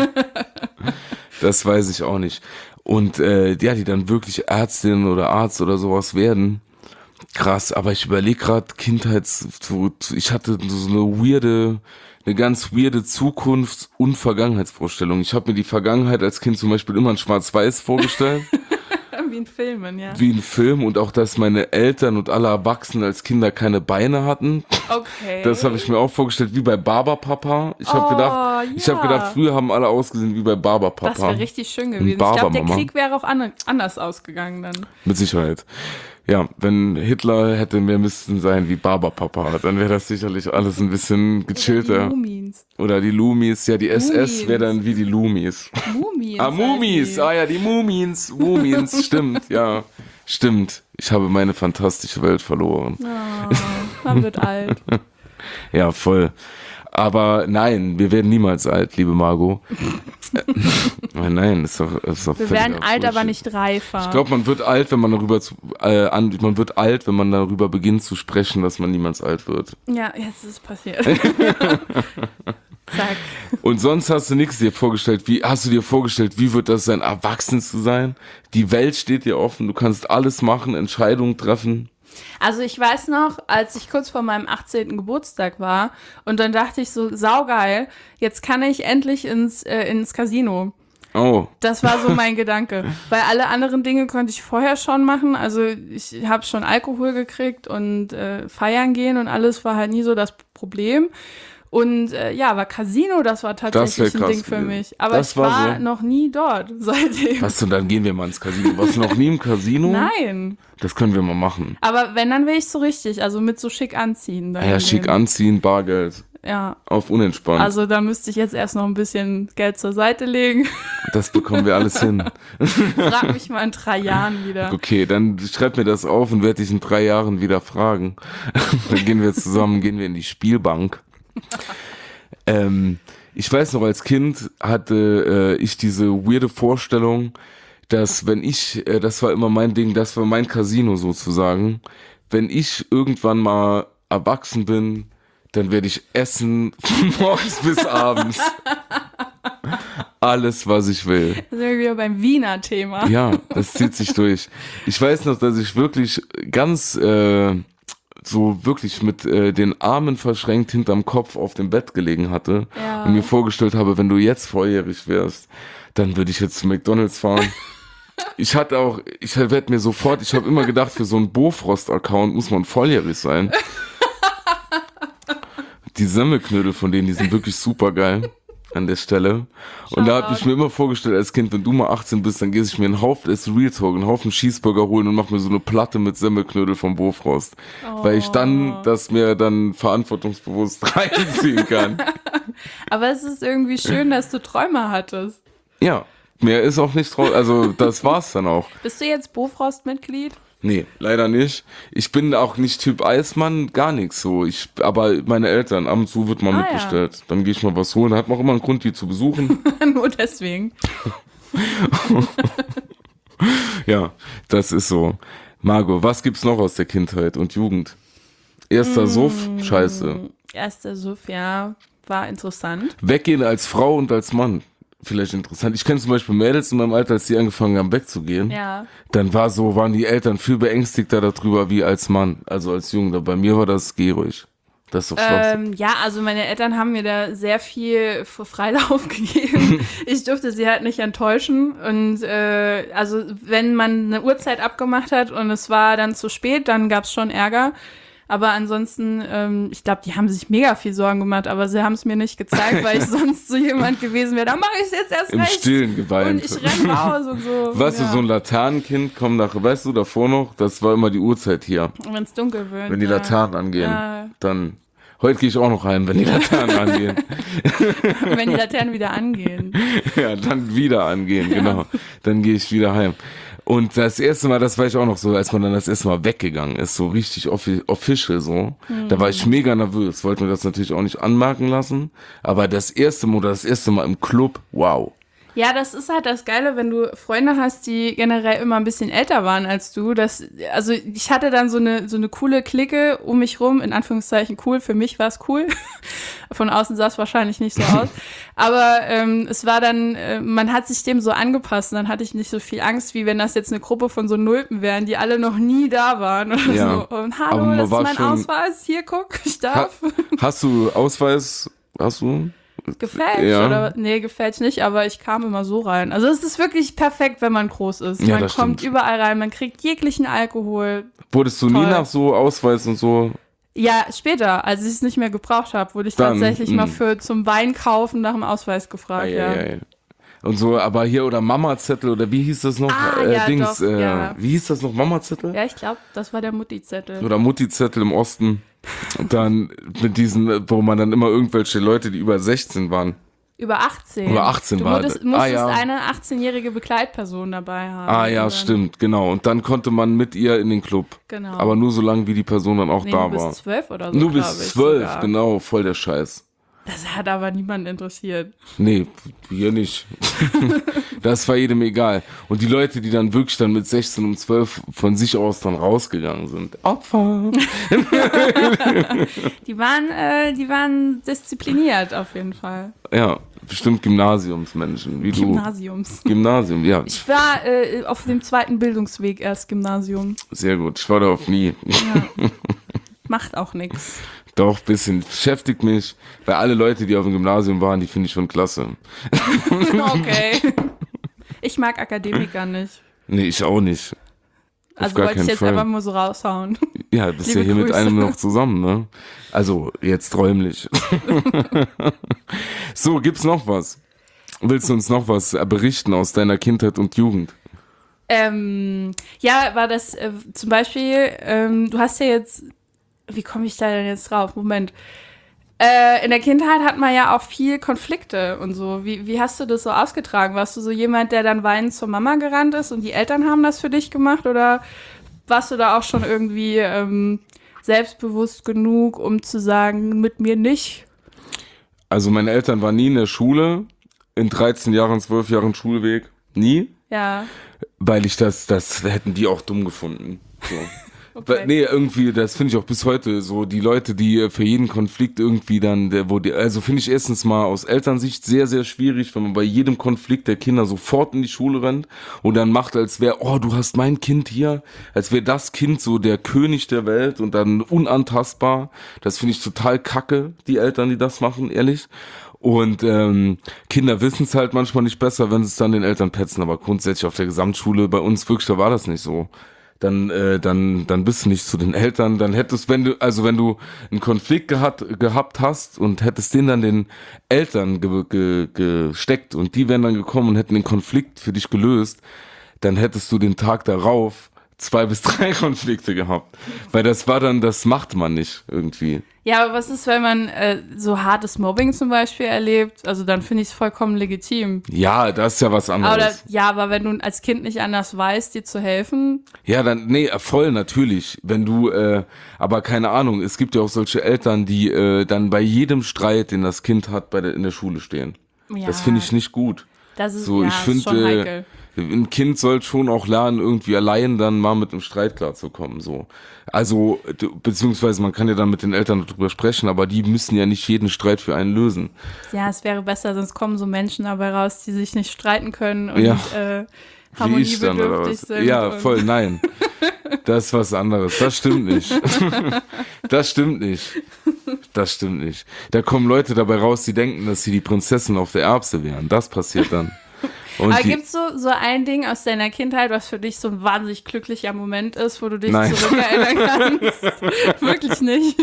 Das weiß ich auch nicht. Und äh, ja, die dann wirklich Ärztin oder Arzt oder sowas werden. Krass, aber ich überlege gerade Kindheits... Ich hatte so eine weirde, eine ganz weirde Zukunfts- und Vergangenheitsvorstellung. Ich habe mir die Vergangenheit als Kind zum Beispiel immer in Schwarz-Weiß vorgestellt. Wie in Filmen, ja. Wie ein Film und auch, dass meine Eltern und alle Erwachsenen als Kinder keine Beine hatten. Okay. Das habe ich mir auch vorgestellt, wie bei Barberpapa. Ich habe Oh, gedacht, ich ja. habe gedacht, früher haben alle ausgesehen wie bei Barberpapa. Das wäre richtig schön gewesen. Ich Barber glaube, der Mama. Krieg wäre auch an, anders ausgegangen dann. Mit Sicherheit. Ja, wenn Hitler hätte mehr müssten sein wie Barberpapa, dann wäre das sicherlich alles ein bisschen gechillter. Die Mumins. Oder die Lumis, ja, die S S Mumins. wäre dann wie die Lumis. Mumins. Ah, Mumis, heißen ah ja, die Mumins, Mumins, stimmt, ja, stimmt. Ich habe meine fantastische Welt verloren. die. Oh, man wird alt. Ja, voll. Aber nein, wir werden niemals alt, liebe Margot. äh, nein, ist doch, ist doch Wir völliger werden alt, aber Bullshit. nicht reifer. Ich glaube, man wird alt, wenn man darüber zu, äh, an, man wird alt, wenn man darüber beginnt zu sprechen, dass man niemals alt wird. Ja, jetzt ist es passiert. Zack. Und sonst hast du nichts dir vorgestellt. Wie hast du dir vorgestellt, wie wird das sein, erwachsen zu sein? Die Welt steht dir offen, du kannst alles machen, Entscheidungen treffen. Also ich weiß noch, als ich kurz vor meinem achtzehnten Geburtstag war und dann dachte ich so, saugeil, jetzt kann ich endlich ins, äh, ins Casino. Oh. Das war so mein Gedanke. Weil alle anderen Dinge konnte ich vorher schon machen. Also ich habe schon Alkohol gekriegt und äh, feiern gehen und alles war halt nie so das Problem. Und äh, ja, aber Casino, das war tatsächlich Das ein Ding für gewesen. mich. Aber Das ich war war so. noch nie dort seitdem. Was, und dann gehen wir mal ins Casino. Warst du noch nie im Casino? Nein. Das können wir mal machen. Aber wenn, dann will ich so richtig, also mit so schick anziehen. Ja, schick anziehen, Bargeld. Ja. Auf unentspannt. Also da müsste ich jetzt erst noch ein bisschen Geld zur Seite legen. Das bekommen wir alles hin. Frag mich mal in drei Jahren wieder. Okay, dann schreib mir das auf und werde dich in drei Jahren wieder fragen. Dann gehen wir zusammen, gehen wir in die Spielbank. ähm, ich weiß noch, als Kind hatte äh, ich diese weirde Vorstellung, dass wenn ich, äh, das war immer mein Ding, das war mein Casino sozusagen, wenn ich irgendwann mal erwachsen bin, dann werde ich essen von morgens bis abends. Alles, was ich will. Da sind wir wieder beim Wiener Thema. Ja, das zieht sich durch. Ich weiß noch, dass ich wirklich ganz, äh, so wirklich mit äh, den Armen verschränkt hinterm Kopf auf dem Bett gelegen hatte Ja. und mir vorgestellt habe, wenn du jetzt volljährig wärst, dann würde ich jetzt zu McDonald's fahren. Ich hatte auch, ich werde mir sofort, ich habe immer gedacht, für so einen Bofrost-Account muss man volljährig sein. Die Semmelknödel von denen, die sind wirklich super geil an der Stelle. Und da habe ich mir immer vorgestellt als Kind, wenn du mal achtzehn bist, dann gehe ich mir einen Haufen, ist Real Talk, einen Haufen Cheeseburger holen und mache mir so eine Platte mit Semmelknödel vom Bofrost. Oh. Weil ich dann das mir dann verantwortungsbewusst reinziehen kann. Aber es ist irgendwie schön, dass du Träume hattest. Ja, mehr ist auch nicht drauf, also das war's dann auch. Bist du jetzt Bofrost-Mitglied? Nee, leider nicht. Ich bin auch nicht Typ Eismann, gar nichts so. Ich, aber meine Eltern, ab und zu wird mal Ah, mitbestellt. Ja. Dann gehe ich mal was holen. Da hat man auch immer einen Grund, die zu besuchen. Nur deswegen. Ja, das ist so. Margot, was gibt's noch aus der Kindheit und Jugend? Erster Suff, scheiße. Erster Suff, ja, war interessant. Weggehen als Frau und als Mann. Vielleicht interessant. Ich kenne zum Beispiel Mädels in meinem Alter, als die angefangen haben wegzugehen. Ja. Dann war so, waren die Eltern viel beängstigter darüber wie als Mann, also als Junge. Bei mir war das geh ruhig. Das ist doch Schwachsinn. Ähm, ja, also meine Eltern haben mir da sehr viel Freilauf gegeben. Ich durfte sie halt nicht enttäuschen. Und äh, also wenn man eine Uhrzeit abgemacht hat und es war dann zu spät, dann gab es schon Ärger. Aber ansonsten, ähm, ich glaube, die haben sich mega viel Sorgen gemacht, aber sie haben es mir nicht gezeigt, weil ich sonst so jemand gewesen wäre. Dann mache ich es jetzt erst Im recht. Stillen geweint. Und ich renne raus und so. Weißt ja. du, so ein Laternenkind kommt nach, weißt du, davor noch, das war immer die Uhrzeit hier. Wenn es dunkel wird. Wenn die ja. Laternen angehen, Ja. dann, heute gehe ich auch noch heim, wenn die Laternen angehen. Wenn die Laternen wieder angehen. Ja, dann wieder angehen, genau. Dann gehe ich wieder heim. Und das erste Mal, das war ich auch noch so, als man dann das erste Mal weggegangen ist, so richtig offi- official so, mhm. da war ich mega nervös, wollte mir das natürlich auch nicht anmerken lassen, aber das erste Mal oder das erste Mal im Club, wow. Ja, das ist halt das Geile, wenn du Freunde hast, die generell immer ein bisschen älter waren als du. Das, also ich hatte dann so eine so eine coole Clique um mich rum, in Anführungszeichen cool. Für mich war es cool. Von außen sah es wahrscheinlich nicht so aus. Aber ähm, es war dann, äh, man hat sich dem so angepasst. Und dann hatte ich nicht so viel Angst, wie wenn das jetzt eine Gruppe von so Nulpen wären, die alle noch nie da waren. Oder Ja. so. Und Aber hallo, man das ist war mein schon- Ausweis. Hier, guck, ich darf. Ha- hast du Ausweis, hast du? Gefälscht Ja. oder nee, gefälscht nicht, aber ich kam immer so rein. Also es ist wirklich perfekt, wenn man groß ist. Ja, Man das kommt stimmt. überall rein, man kriegt jeglichen Alkohol. Wurdest du Toll. nie nach so Ausweis und so? Ja, später, als ich es nicht mehr gebraucht habe, wurde ich Dann, tatsächlich mal mh. für zum Wein kaufen nach dem Ausweis gefragt. Ei, ja. ei, ei. Und so, aber hier oder Mama-Zettel oder wie hieß das noch? Ah, äh, ja, Dings, doch, äh, ja. Wie hieß das noch? Mama-Zettel? Ja, ich glaube, das war der Mutti-Zettel. Oder Mutti-Zettel im Osten. Und dann mit diesen, wo man dann immer irgendwelche Leute, die über sechzehn waren. Über achtzehn. Über achtzehn du war- musstest, musstest ah, ja. eine achtzehnjährige Begleitperson dabei haben. Ah ja, Und dann- stimmt, genau. Und dann konnte man mit ihr in den Club. Genau. Aber nur so lange, wie die Person dann auch Nee, da du war. bist zwölf oder so, Nur glaub bis ich zwölf, sogar. genau, voll der Scheiß. Das hat aber niemanden interessiert. Nee, hier nicht. Das war jedem egal. Und die Leute, die dann wirklich dann mit sechzehn um zwölf von sich aus dann rausgegangen sind. Opfer. Die waren, äh, die waren diszipliniert auf jeden Fall. Ja, bestimmt Gymnasiumsmenschen, wie Gymnasiums. du. Gymnasium, ja. Ich war äh, auf dem zweiten Bildungsweg erst Gymnasium. Sehr gut, ich war da auf nie. Ja. Macht auch nichts. Doch, ein bisschen. Beschäftigt mich, weil alle Leute, die auf dem Gymnasium waren, die finde ich schon klasse. Okay. Ich mag Akademiker nicht. Nee, ich auch nicht. Auf Also gar wollte ich keinen jetzt Fall. einfach mal so raushauen. Ja, bist Liebe ja hier mit Grüße. einem noch zusammen, ne? Also, jetzt räumlich. So, gibt's noch was? Willst du uns noch was berichten aus deiner Kindheit und Jugend? Ähm, ja, war das äh, zum Beispiel, ähm, du hast ja jetzt, wie komme ich da denn jetzt drauf? Moment. Äh, in der Kindheit hat man ja auch viel Konflikte und so. Wie, wie hast du das so ausgetragen? Warst du so jemand, der dann weinend zur Mama gerannt ist und die Eltern haben das für dich gemacht? Oder warst du da auch schon irgendwie ähm, selbstbewusst genug, um zu sagen, mit mir nicht? Also, meine Eltern waren nie in der Schule, in dreizehn Jahren, zwölf Jahren Schulweg. Nie. Ja. Weil ich das, das hätten die auch dumm gefunden. So. Okay. Weil, nee, irgendwie, das finde ich auch bis heute so, die Leute, die für jeden Konflikt irgendwie dann, der, wo die, also finde ich erstens mal aus Elternsicht sehr, sehr schwierig, wenn man bei jedem Konflikt der Kinder sofort in die Schule rennt und dann macht, als wäre, oh, du hast mein Kind hier, als wäre das Kind so der König der Welt und dann unantastbar. Das finde ich total kacke, die Eltern, die das machen, ehrlich. Und ähm, Kinder wissen es halt manchmal nicht besser, wenn sie es dann den Eltern petzen, aber grundsätzlich auf der Gesamtschule bei uns wirklich, da war das nicht so. Dann, äh, dann, dann bist du nicht zu den Eltern, dann hättest, wenn du, also wenn du einen Konflikt gehabt, gehabt hast und hättest den dann den Eltern ge, ge, gesteckt und die wären dann gekommen und hätten den Konflikt für dich gelöst, dann hättest du den Tag darauf zwei bis drei Konflikte gehabt. Weil das war dann, das macht man nicht irgendwie. Ja, aber was ist, wenn man äh, so hartes Mobbing zum Beispiel erlebt? Also dann finde ich es vollkommen legitim. Ja, das ist ja was anderes. Oder, ja, aber wenn du als Kind nicht anders weißt, dir zu helfen. Ja, dann, nee, voll natürlich. Wenn du, äh, aber keine Ahnung, es gibt ja auch solche Eltern, die äh, dann bei jedem Streit, den das Kind hat, bei der, in der Schule stehen. Ja, Das finde ich nicht gut. Das ist, So, ja, ich ist finde, schon äh, heikel. ein Kind soll schon auch lernen, irgendwie allein dann mal mit einem Streit klarzukommen, so. Also, du- beziehungsweise man kann ja dann mit den Eltern darüber sprechen, aber die müssen ja nicht jeden Streit für einen lösen. Ja, es wäre besser, sonst kommen so Menschen dabei raus, die sich nicht streiten können und Ja. äh, Wie ich dann, oder harmoniebedürftig was? sind. Ja, und voll, nein. Das ist was anderes. Das stimmt nicht. Das stimmt nicht. Das stimmt nicht. Da kommen Leute dabei raus, die denken, dass sie die Prinzessin auf der Erbse wären. Das passiert dann. Und Aber die, gibt es so, so ein Ding aus deiner Kindheit, was für dich so ein wahnsinnig glücklicher Moment ist, wo du dich Nein. zurückerinnern kannst? Wirklich nicht.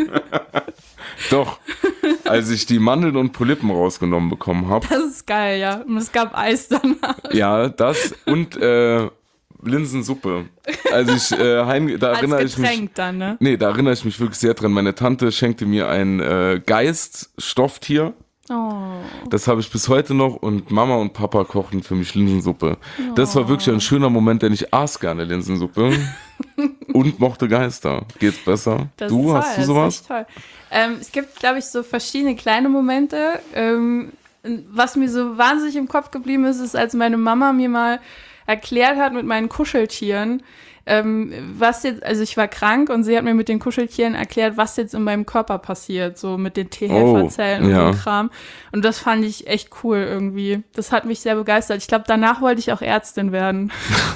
doch, als ich die Mandeln und Polypen rausgenommen bekommen habe, Das ist geil, ja. Und es gab Eis danach. ja, das und äh, Linsensuppe. Also ich, äh, heim, da erinnere Als ich mich. Getränk dann, ne? Nee, da erinnere ich mich wirklich sehr dran. Meine Tante schenkte mir ein äh, Geist-Stofftier. Oh. Das habe ich bis heute noch und Mama und Papa kochten für mich Linsensuppe. Das war wirklich ein schöner Moment, denn ich aß gerne Linsensuppe und mochte Geister. Geht's besser? Das Du, ist hast toll, du sowas? Das ist echt toll. Ähm, es gibt, glaube ich, so verschiedene kleine Momente. Ähm, was mir so wahnsinnig im Kopf geblieben ist, ist, als meine Mama mir mal erklärt hat mit meinen Kuscheltieren, ähm, was jetzt, also ich war krank und sie hat mir mit den Kuscheltieren erklärt, was jetzt in meinem Körper passiert, so mit den T-Helferzellen Oh, und ja. so Kram. Und das fand ich echt cool irgendwie. Das hat mich sehr begeistert. Ich glaube, danach wollte ich auch Ärztin werden.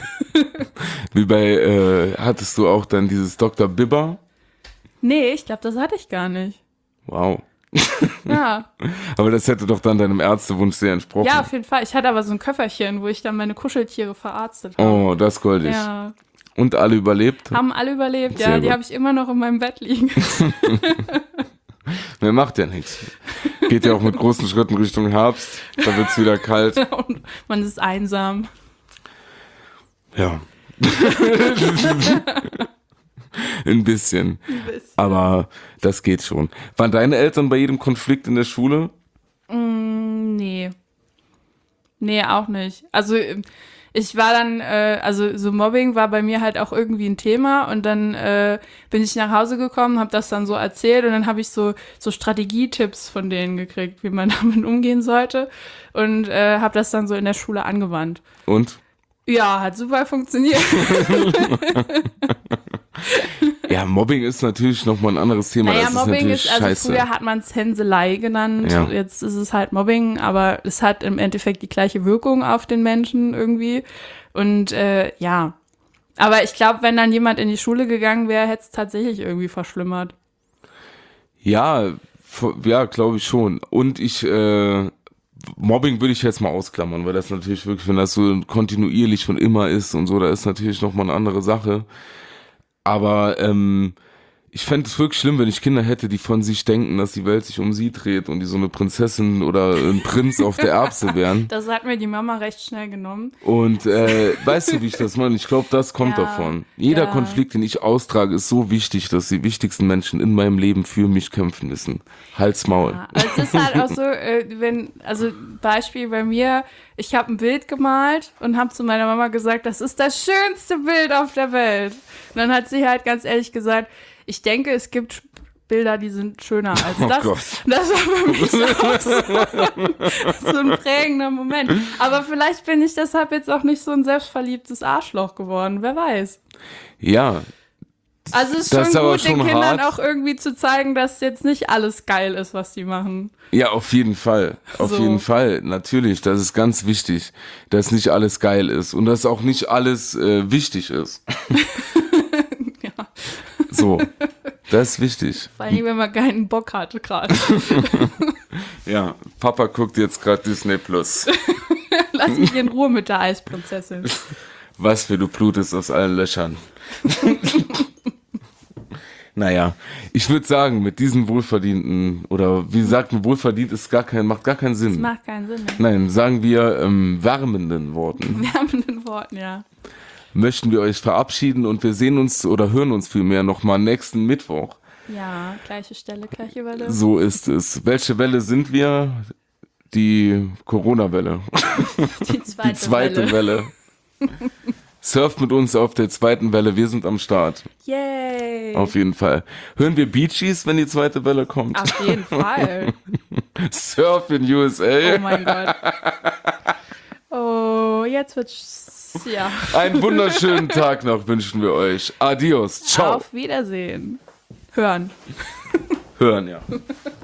Wie bei, äh, hattest du auch dann dieses Doktor Bibber? Nee, ich glaube, das hatte ich gar nicht. Wow. Ja. Aber das hätte doch dann deinem Ärztewunsch sehr entsprochen. Ja, auf jeden Fall. Ich hatte aber so ein Köfferchen, wo ich dann meine Kuscheltiere verarztet habe. Oh, das ist goldig. Ja, Und alle überlebt? haben alle überlebt. Sehr Ja, die gut. habe ich immer noch in meinem Bett liegen. Wer macht ja nichts. Geht ja auch mit großen Schritten Richtung Herbst. Da wird's wieder kalt. Und man ist einsam. Ja. Ein bisschen. Ein bisschen. Aber das geht schon. Waren deine Eltern bei jedem Konflikt in der Schule? Mm, nee. Nee, auch nicht. Also ich war dann, äh, also so Mobbing war bei mir halt auch irgendwie ein Thema und dann äh, bin ich nach Hause gekommen, habe das dann so erzählt und dann habe ich so, so Strategietipps von denen gekriegt, wie man damit umgehen sollte und äh, habe das dann so in der Schule angewandt. Und? Ja, hat super funktioniert. Ja, Mobbing ist natürlich nochmal ein anderes Thema. Naja, das Mobbing ist, ist, also scheiße. Früher hat man es Hänselei genannt, Ja. Jetzt ist es halt Mobbing, aber es hat im Endeffekt die gleiche Wirkung auf den Menschen irgendwie und äh, ja, aber ich glaube, wenn dann jemand in die Schule gegangen wäre, hätte es tatsächlich irgendwie verschlimmert. Ja, f- ja, glaube ich schon. Und ich, äh, Mobbing würde ich jetzt mal ausklammern, weil das natürlich wirklich, wenn das so kontinuierlich schon immer ist und so, da ist natürlich nochmal eine andere Sache. Aber ähm, ich fände es wirklich schlimm, wenn ich Kinder hätte, die von sich denken, dass die Welt sich um sie dreht und die so eine Prinzessin oder ein Prinz auf der Erbse wären. Das hat mir die Mama recht schnell genommen. Und äh, weißt du, wie ich das meine? Ich glaube, das kommt Ja, davon. Jeder ja. Konflikt, den ich austrage, ist so wichtig, dass die wichtigsten Menschen in meinem Leben für mich kämpfen müssen. Hals, Maul. Ja, also es ist halt auch so, äh, wenn, also Beispiel bei mir, ich habe ein Bild gemalt und habe zu meiner Mama gesagt, das ist das schönste Bild auf der Welt. Und dann hat sie halt ganz ehrlich gesagt, ich denke, es gibt Bilder, die sind schöner als Oh das. Gott. Das war für mich auch so, so ein prägender Moment. Aber vielleicht bin ich deshalb jetzt auch nicht so ein selbstverliebtes Arschloch geworden, wer weiß. Ja, Also es ist Das schon ist aber gut, den schon Kindern hart. auch irgendwie zu zeigen, dass jetzt nicht alles geil ist, was die machen. ja, auf jeden Fall. Auf So. jeden Fall. Natürlich, das ist ganz wichtig, dass nicht alles geil ist und dass auch nicht alles äh, wichtig ist. Ja. So, das ist wichtig. Vor allem, wenn man keinen Bock hatte gerade. Ja, Papa guckt jetzt gerade Disney Plus. Lass mich in Ruhe mit der Eisprinzessin. Was für du blutest aus allen Löchern. Naja, ich würde sagen, mit diesen wohlverdienten, oder wie sagt man, wohlverdient ist gar kein, macht gar keinen Das Sinn. macht keinen Sinn. Ne? Nein, sagen wir ähm, wärmenden Worten. Wärmenden Worten, ja. Möchten wir euch verabschieden und wir sehen uns oder hören uns vielmehr nochmal nächsten Mittwoch. Ja, gleiche Stelle, gleiche Welle. So ist es. Welche Welle sind wir? Die Corona-Welle. Die zweite, Die zweite Welle. Welle. Surft mit uns auf der zweiten Welle. Wir sind am Start. Yay. Auf jeden Fall. Hören wir Bee Gees, wenn die zweite Welle kommt? Auf jeden Fall. Surf in U S A. Oh mein Gott. Oh, jetzt wird's, ja. Einen wunderschönen Tag noch wünschen wir euch. Adios. Ciao. Auf Wiedersehen. Hören. Hören, ja.